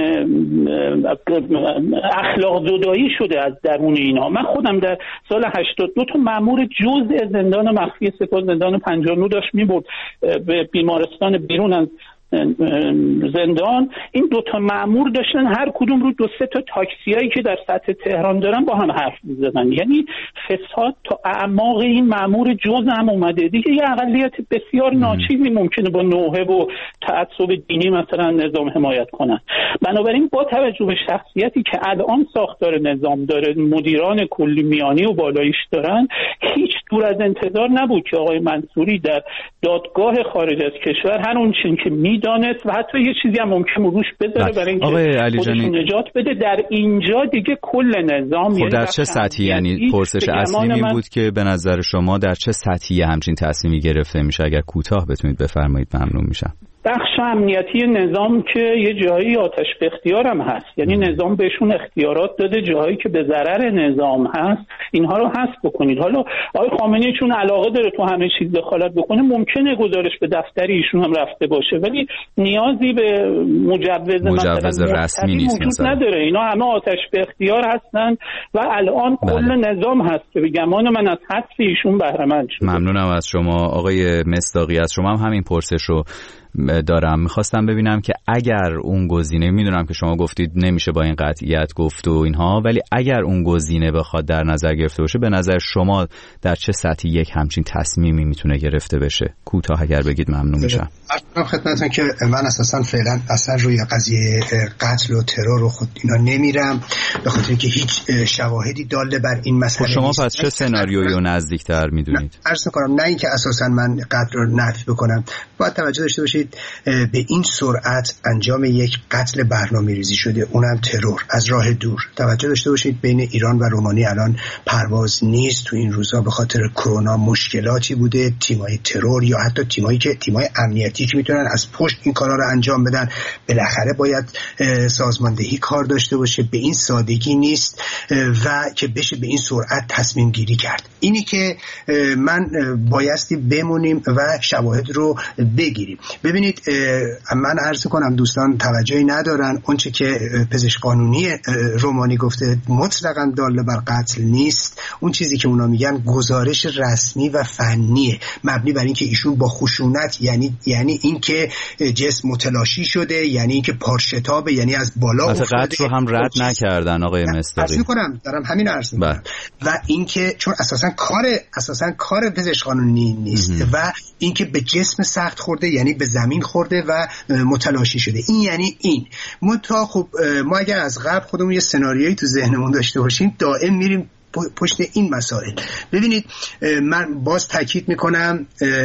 اخلاق زدایی شده از درون اینا. من خودم در سال هشتاد دو تا مأمور جزء زندان مخفی سپاه زندان پنجاه و نه داشت میبرد به بیمارستان بیرون از زندان. این دوتا مأمور داشتن هر کدوم رو دو سه تا تاکسیایی که در سطح تهران دارن با هم حرف میزدن. یعنی فساد تا اعماق این مأمور جز هم اومده دیگه. یه اقلیت بسیار ناچیزی ممکنه با نوحه و تعصب دینی مثلا نظام حمایت کنن. بنابراین با توجه به شخصیتی که الان ساختار نظام داره، مدیران کلی میانی و بالاییش دارن، هیچ دور از انتظار نبود که آقای منصوری در دادگاه خارج از کشور هر اون چیزی که دانست و حتی یه چیزی هم ممکن روش بذاره برای اینکه خودش نجات بده. در اینجا دیگه کل نظام خب در چه سطحی، یعنی پرسش اصلی این بود که به نظر شما در چه سطحی همچین تصمیمی گرفته میشه؟ اگر کوتاه بتونید بفرمایید ممنون میشم. بخش امنیتی نظام که یه جایی آتش به اختیار هم هست، یعنی نظام بهشون اختیارات داده، جاهایی که به ضرر نظام هست اینها رو حذف بکنید. حالا آقای خامنه‌ای چون علاقه داره تو همه چیز دخالت بکنه، ممکنه گزارش به دفتری ایشون هم رفته باشه، ولی نیازی به مجوز, مجوز رسمی نیست وجود نداره. اینا همه آتش به اختیار هستن و الان بله. کل نظام هست که به گمان من از حذف ایشون بهره مند شده. ممنونم از شما آقای مصداقی. از شما هم همین پرسش رو دارم. میخواستم ببینم که اگر اون گزینه، میدونم که شما گفتید نمیشه با این قطعیت گفت و اینها، ولی اگر اون گزینه بخواد در نظر گرفته باشه، به نظر شما در چه سطحی یک همچین تصمیمی میتونه گرفته بشه؟ کوتاه اگر بگید ممنون میشم. من خدمتتون که من اساسا فعلا اصلا روی قضیه قتل و ترور و خود اینا نمیرم، به خاطر اینکه هیچ شواهدی داله بر این مسئله نیست. شما پس چه سناریویی رو نزدیکتر میدونید؟ عرض کنم نه اینکه اساسا من قتل رو نفی بکنم، باید توجه داشته باشید به این سرعت انجام یک قتل برنامه‌ریزی شده، اونم ترور از راه دور. توجه داشته باشید بین ایران و رومانی الان پرواز نیست. تو این روزا به خاطر کرونا مشکلاتی بوده. تیمای ترور یا حتی تیمایی که تیمای امنیتی که میتونن از پشت این کارا رو انجام بدن، بالاخره باید سازماندهی کار داشته باشه. به این سادگی نیست و که بشه به این سرعت تصمیم گیری کرد. اینی که من بایستی بمونیم و شواهد رو بگیریم. ببینید من عرض کنم دوستان توجهی ندارن، اونچه که پزشک قانونی رومانی گفته مطلقاً داله بر قتل نیست. اون چیزی که اونا میگن گزارش رسمی و فنیه، مبنی بر اینکه ایشون با خشونت، یعنی یعنی اینکه جسم متلاشی شده، یعنی اینکه پارشتابه، یعنی از بالا افتاده. قتل رو هم رد نکردن آقای مصداقی. عرض کنم دارم همین عرض میکنم. و اینکه چون اساساً کار اساساً کار پزشک قانونی نیست ام. و اینکه به جسم سخت خورده، یعنی به زمین خورده و متلاشی شده. این یعنی این متا. خب ما اگر از قبل خودمون یه سناریویی تو ذهنمون داشته باشیم، دائم میریم پشت این مسائل. ببینید من باز تاکید میکنم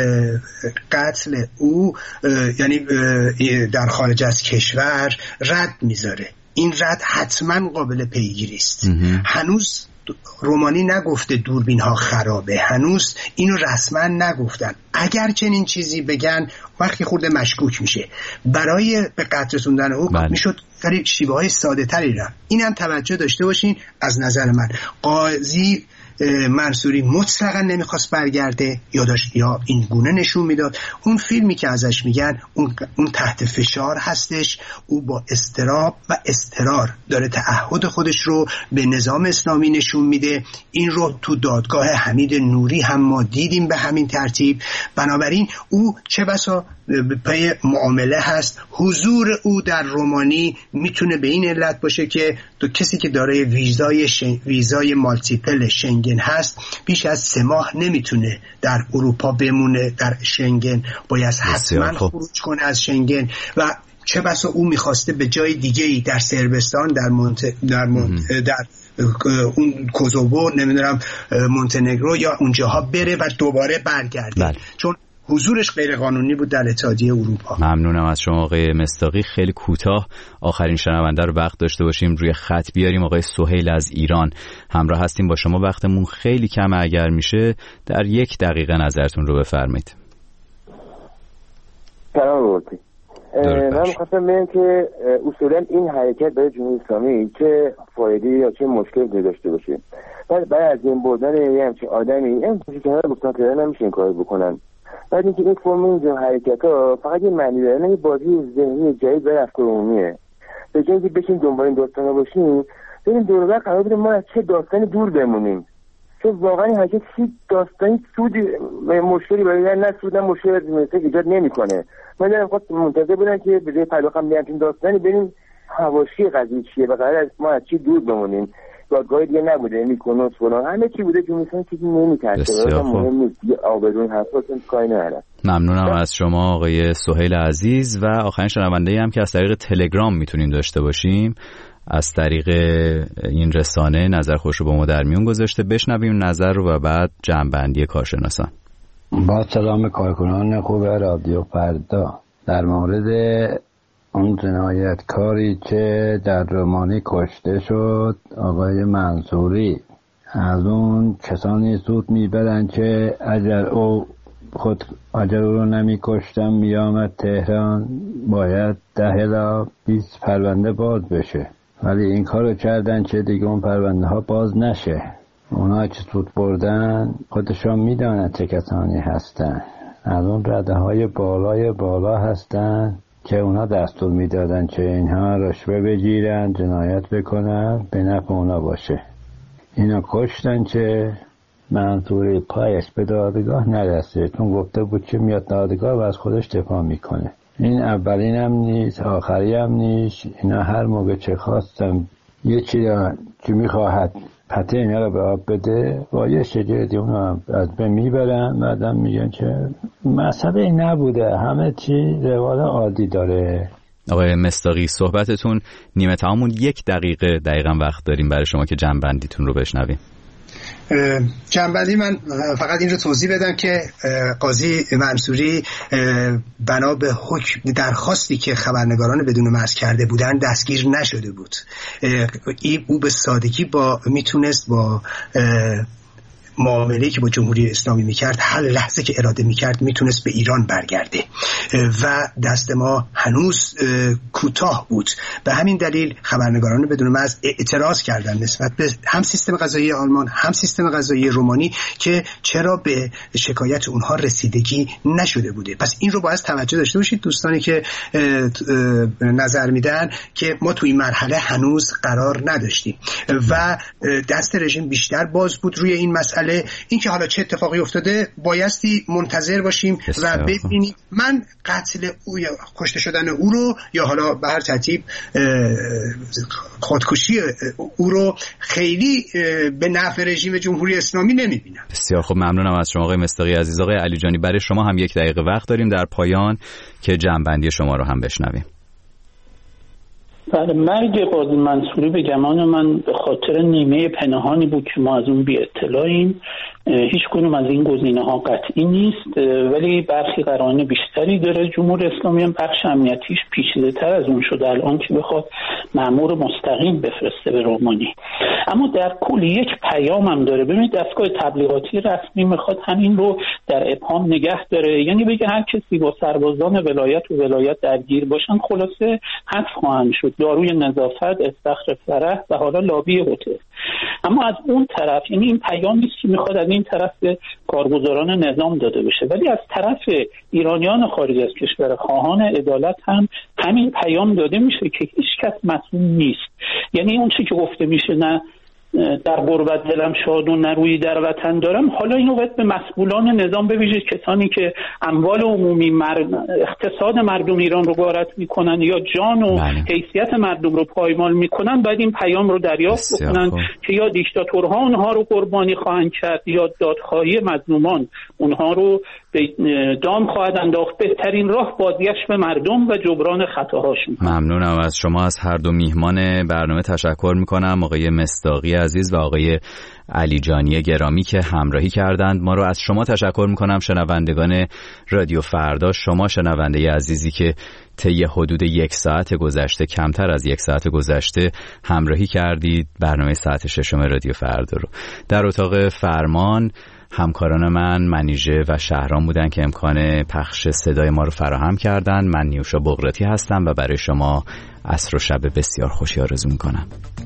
قتل او یعنی در خارج از کشور رد میذاره. این رد حتما قابل پیگیری است. هنوز رومانی نگفته دوربین ها خرابه، هنوز اینو رسما نگفتن. اگر چنین چیزی بگن وقتی خورده مشکوک میشه. برای به قطع رسوندن او بله. میشد خیلی شیوه های ساده تری را. اینم توجه داشته باشین. از نظر من قاضی منصوری مطلقا نمیخواست برگرده، یا داشت یا این گونه نشون میداد. اون فیلمی که ازش میگن اون, اون تحت فشار هستش، او با اضطراب و اضطرار داره تعهد خودش رو به نظام اسلامی نشون میده. این رو تو دادگاه حمید نوری هم ما دیدیم به همین ترتیب. بنابراین او چه بسا پای معامله هست. حضور او در رومانی میتونه به این علت باشه که تو کسی که داره ویزای شن... ویزای مالتیپل شنگن هست بیش از سه ماه نمیتونه در اروپا بمونه، در شنگن باید حتما خروج کنه از شنگن. و چه بسا او میخواسته به جای دیگه‌ای در صربستان، در مونت... در, مونت... در اون کوزوو، نمیدونم مونتنگرو یا اونجاها بره و دوباره برگرده. بله. چون حضورش غیر قانونی بود در اتحادیه اروپا. ممنونم از شما آقای مصداقی. خیلی کوتاه آخرین شنونده رو وقت داشته باشیم روی خط بیاریم. آقای سهیل از ایران همراه هستیم با شما. وقتمون خیلی کمه، اگر میشه در یک دقیقه نظرتون رو بفرمایید. سلام بودی. من می‌خواستم بگم که اصولا این حرکت برای جمهوری اسلامی چه فایده یا چه مشکلی داشته باشه. بعد برای از این بردن یه همچین آدمی این چیزی که بکنن که نمیشه این کار بکنن. بعد اینکه این فرم این حرکت‌ها فقط یه معنی داره، نه یه بازی ذهنی جدید برای افکار عمومیه. به جای اینکه بشین دنبال این داستانا باشیم، ببین دور و بر قرار بوده ما از چه داستانی دور بمونیم. چون واقعا این حرکت چه داستانی سودی مشکلی برای نه سود نه مشکل ایجاد نمی‌کنه. من دارم خواست منتظر بودم که به جای پرداختن به همچین داستانی بریم حواشی قضیه چیه و قرار از ما از چی دور بمونیم. دادگاه دیگه نبوده، میکنوس فلان همه چی بوده که مثلا چیزی نمی‌کرد. مهم نیست آبرون حرفاتون کاری نداره. ممنونم از شما آقای سهیل عزیز. و آخرین شنونده‌ای هم که از طریق تلگرام میتونیم داشته باشیم، از طریق این رسانه نظر خوش رو با ما در میون گذاشته. بشنویم نظر رو و بعد جمع‌بندی کارشناسان. با سلام کارکنان خوب رادیو فردا، در مورد اون جنایتکاری که در رومانی کشته شد آقای منصوری، از اون کسانی سود میبرن که اگر او خود اگر او رو نمی کشتن می آمد تهران باید ده الی بیست پرونده باز بشه، ولی این کارو کردن که دیگه اون پرونده ها باز نشه. اونا که سود بردن خودشان میدانن چه کسانی هستن، از اون رده های بالای بالا هستن که اونا دستور میدادن که اینها رشوه بگیرن، جنایت بکنن، به نفع اونا باشه. اینا کشتن که منصوری پایش به دادگاه نرسه، چون گفته بود که میاد دادگاه و از خودش دفاع میکنه. این اولین هم نیست، آخری هم نیست. اینا هر موقع چه خواستم یکی که میخواهد پته اینا رو به آب بده با یه شگردی اونو از به میبرن، بعدم میگن که مسئله نبوده، همه چی روال عادی داره. آقای مصداقی صحبتتون نیمه تمامون، یک دقیقه دقیقا وقت داریم برای شما که جنبندیتون رو بشنویم. جنبندی من فقط این رو توضیح بدم که قاضی منصوری بنا به حکم درخواستی که خبرنگاران بدون مرز کرده بودن دستگیر نشده بود. او به سادگی با میتونست با معامله‌ای که با جمهوری اسلامی میکرد، هر لحظه که اراده میکرد میتونست به ایران برگرده و دست ما هنوز کوتاه بود. به همین دلیل خبرنگاران بدون مرز اعتراض کردند نسبت به هم سیستم قضایی آلمان هم سیستم قضایی رومانی که چرا به شکایت اونها رسیدگی نشده بوده. پس این رو باید توجه داشته باشید دوستانی که نظر میدن که ما توی این مرحله هنوز قرار نداشتیم و دست رژیم بیشتر باز بود روی این مسئله. این که حالا چه اتفاقی افتاده بایستی منتظر باشیم و ببینیم. من قتل او یا کشته شدن او رو یا حالا به هر ترتیب خودکشی او رو خیلی به نفع رژیم جمهوری اسلامی نمیبینم. بسیار خوب، ممنونم از شما آقای مصداقی عزیز. آقای علی جانی، برای شما هم یک دقیقه وقت داریم در پایان که جمع‌بندی شما رو هم بشنویم. بله، مرگ قاضی منصوری به گمان من به خاطر نیمه پنهانی بود که ما از اون بی اطلاعیم. هیچ کنوم از این گزینه ها قطعی نیست، ولی برخی قرائن بیشتری داره. جمهوری اسلامی هم بخش امنیتیش پیچیده تر از اون شده الان که بخواد مأمور مستقیم بفرسته به رومانی. اما در کل یک پیام هم داره. ببینید دستگاه تبلیغاتی رسمی میخواد همین رو در ابهام نگه داره، یعنی بگه هر کسی با سربازان ولایت و ولایت درگیر باشن خلاصه حذف خواهند شد، داروی نظافت، استخر فرح و حالا لابی هتل. اما از اون طرف یعنی این پیام نیست که میخواد از این طرف به کارگزاران نظام داده بشه، ولی از طرف ایرانیان خارج از کشور خواهان عدالت هم همین پیام داده میشه که هیچ کس مسئول نیست. یعنی اون چی که گفته میشه نه در غربت دلم شاد و نرویی در وطن دارم، حالا اینو باید به مسئولان نظام، به ویژه کسانی که اموال عمومی مر... اقتصاد مردم ایران رو غارت میکنن یا جان و بله. حیثیت مردم رو پایمال میکنن، باید این پیام رو دریافت بکنن که یا دیکتاتورها اونها رو قربانی خواهند کرد یا دادخواهی مظلومان اونها رو به دام خواهد انداخت. بهترین راه بازگشت به مردم و جبران خطاهاشون. ممنونم از شما. از هر دو میهمان برنامه تشکر میکنم، آقای مصداقی عزیز و آقای علی جانی گرامی که همراهی کردند. ما رو از شما تشکر میکنم شنوندگان رادیو فردا، شما شنونده عزیزی که طی حدود یک ساعت گذشته، کمتر از یک ساعت گذشته همراهی کردید برنامه ساعت ششم رادیو فردا رو. در اتاق فرمان همکاران من منیژه و شهرام بودن که امکان پخش صدای ما رو فراهم کردن. من نیوشا بغراتی هستم و برای شما عصر و شب بسیار خوشی آرزو میکنم.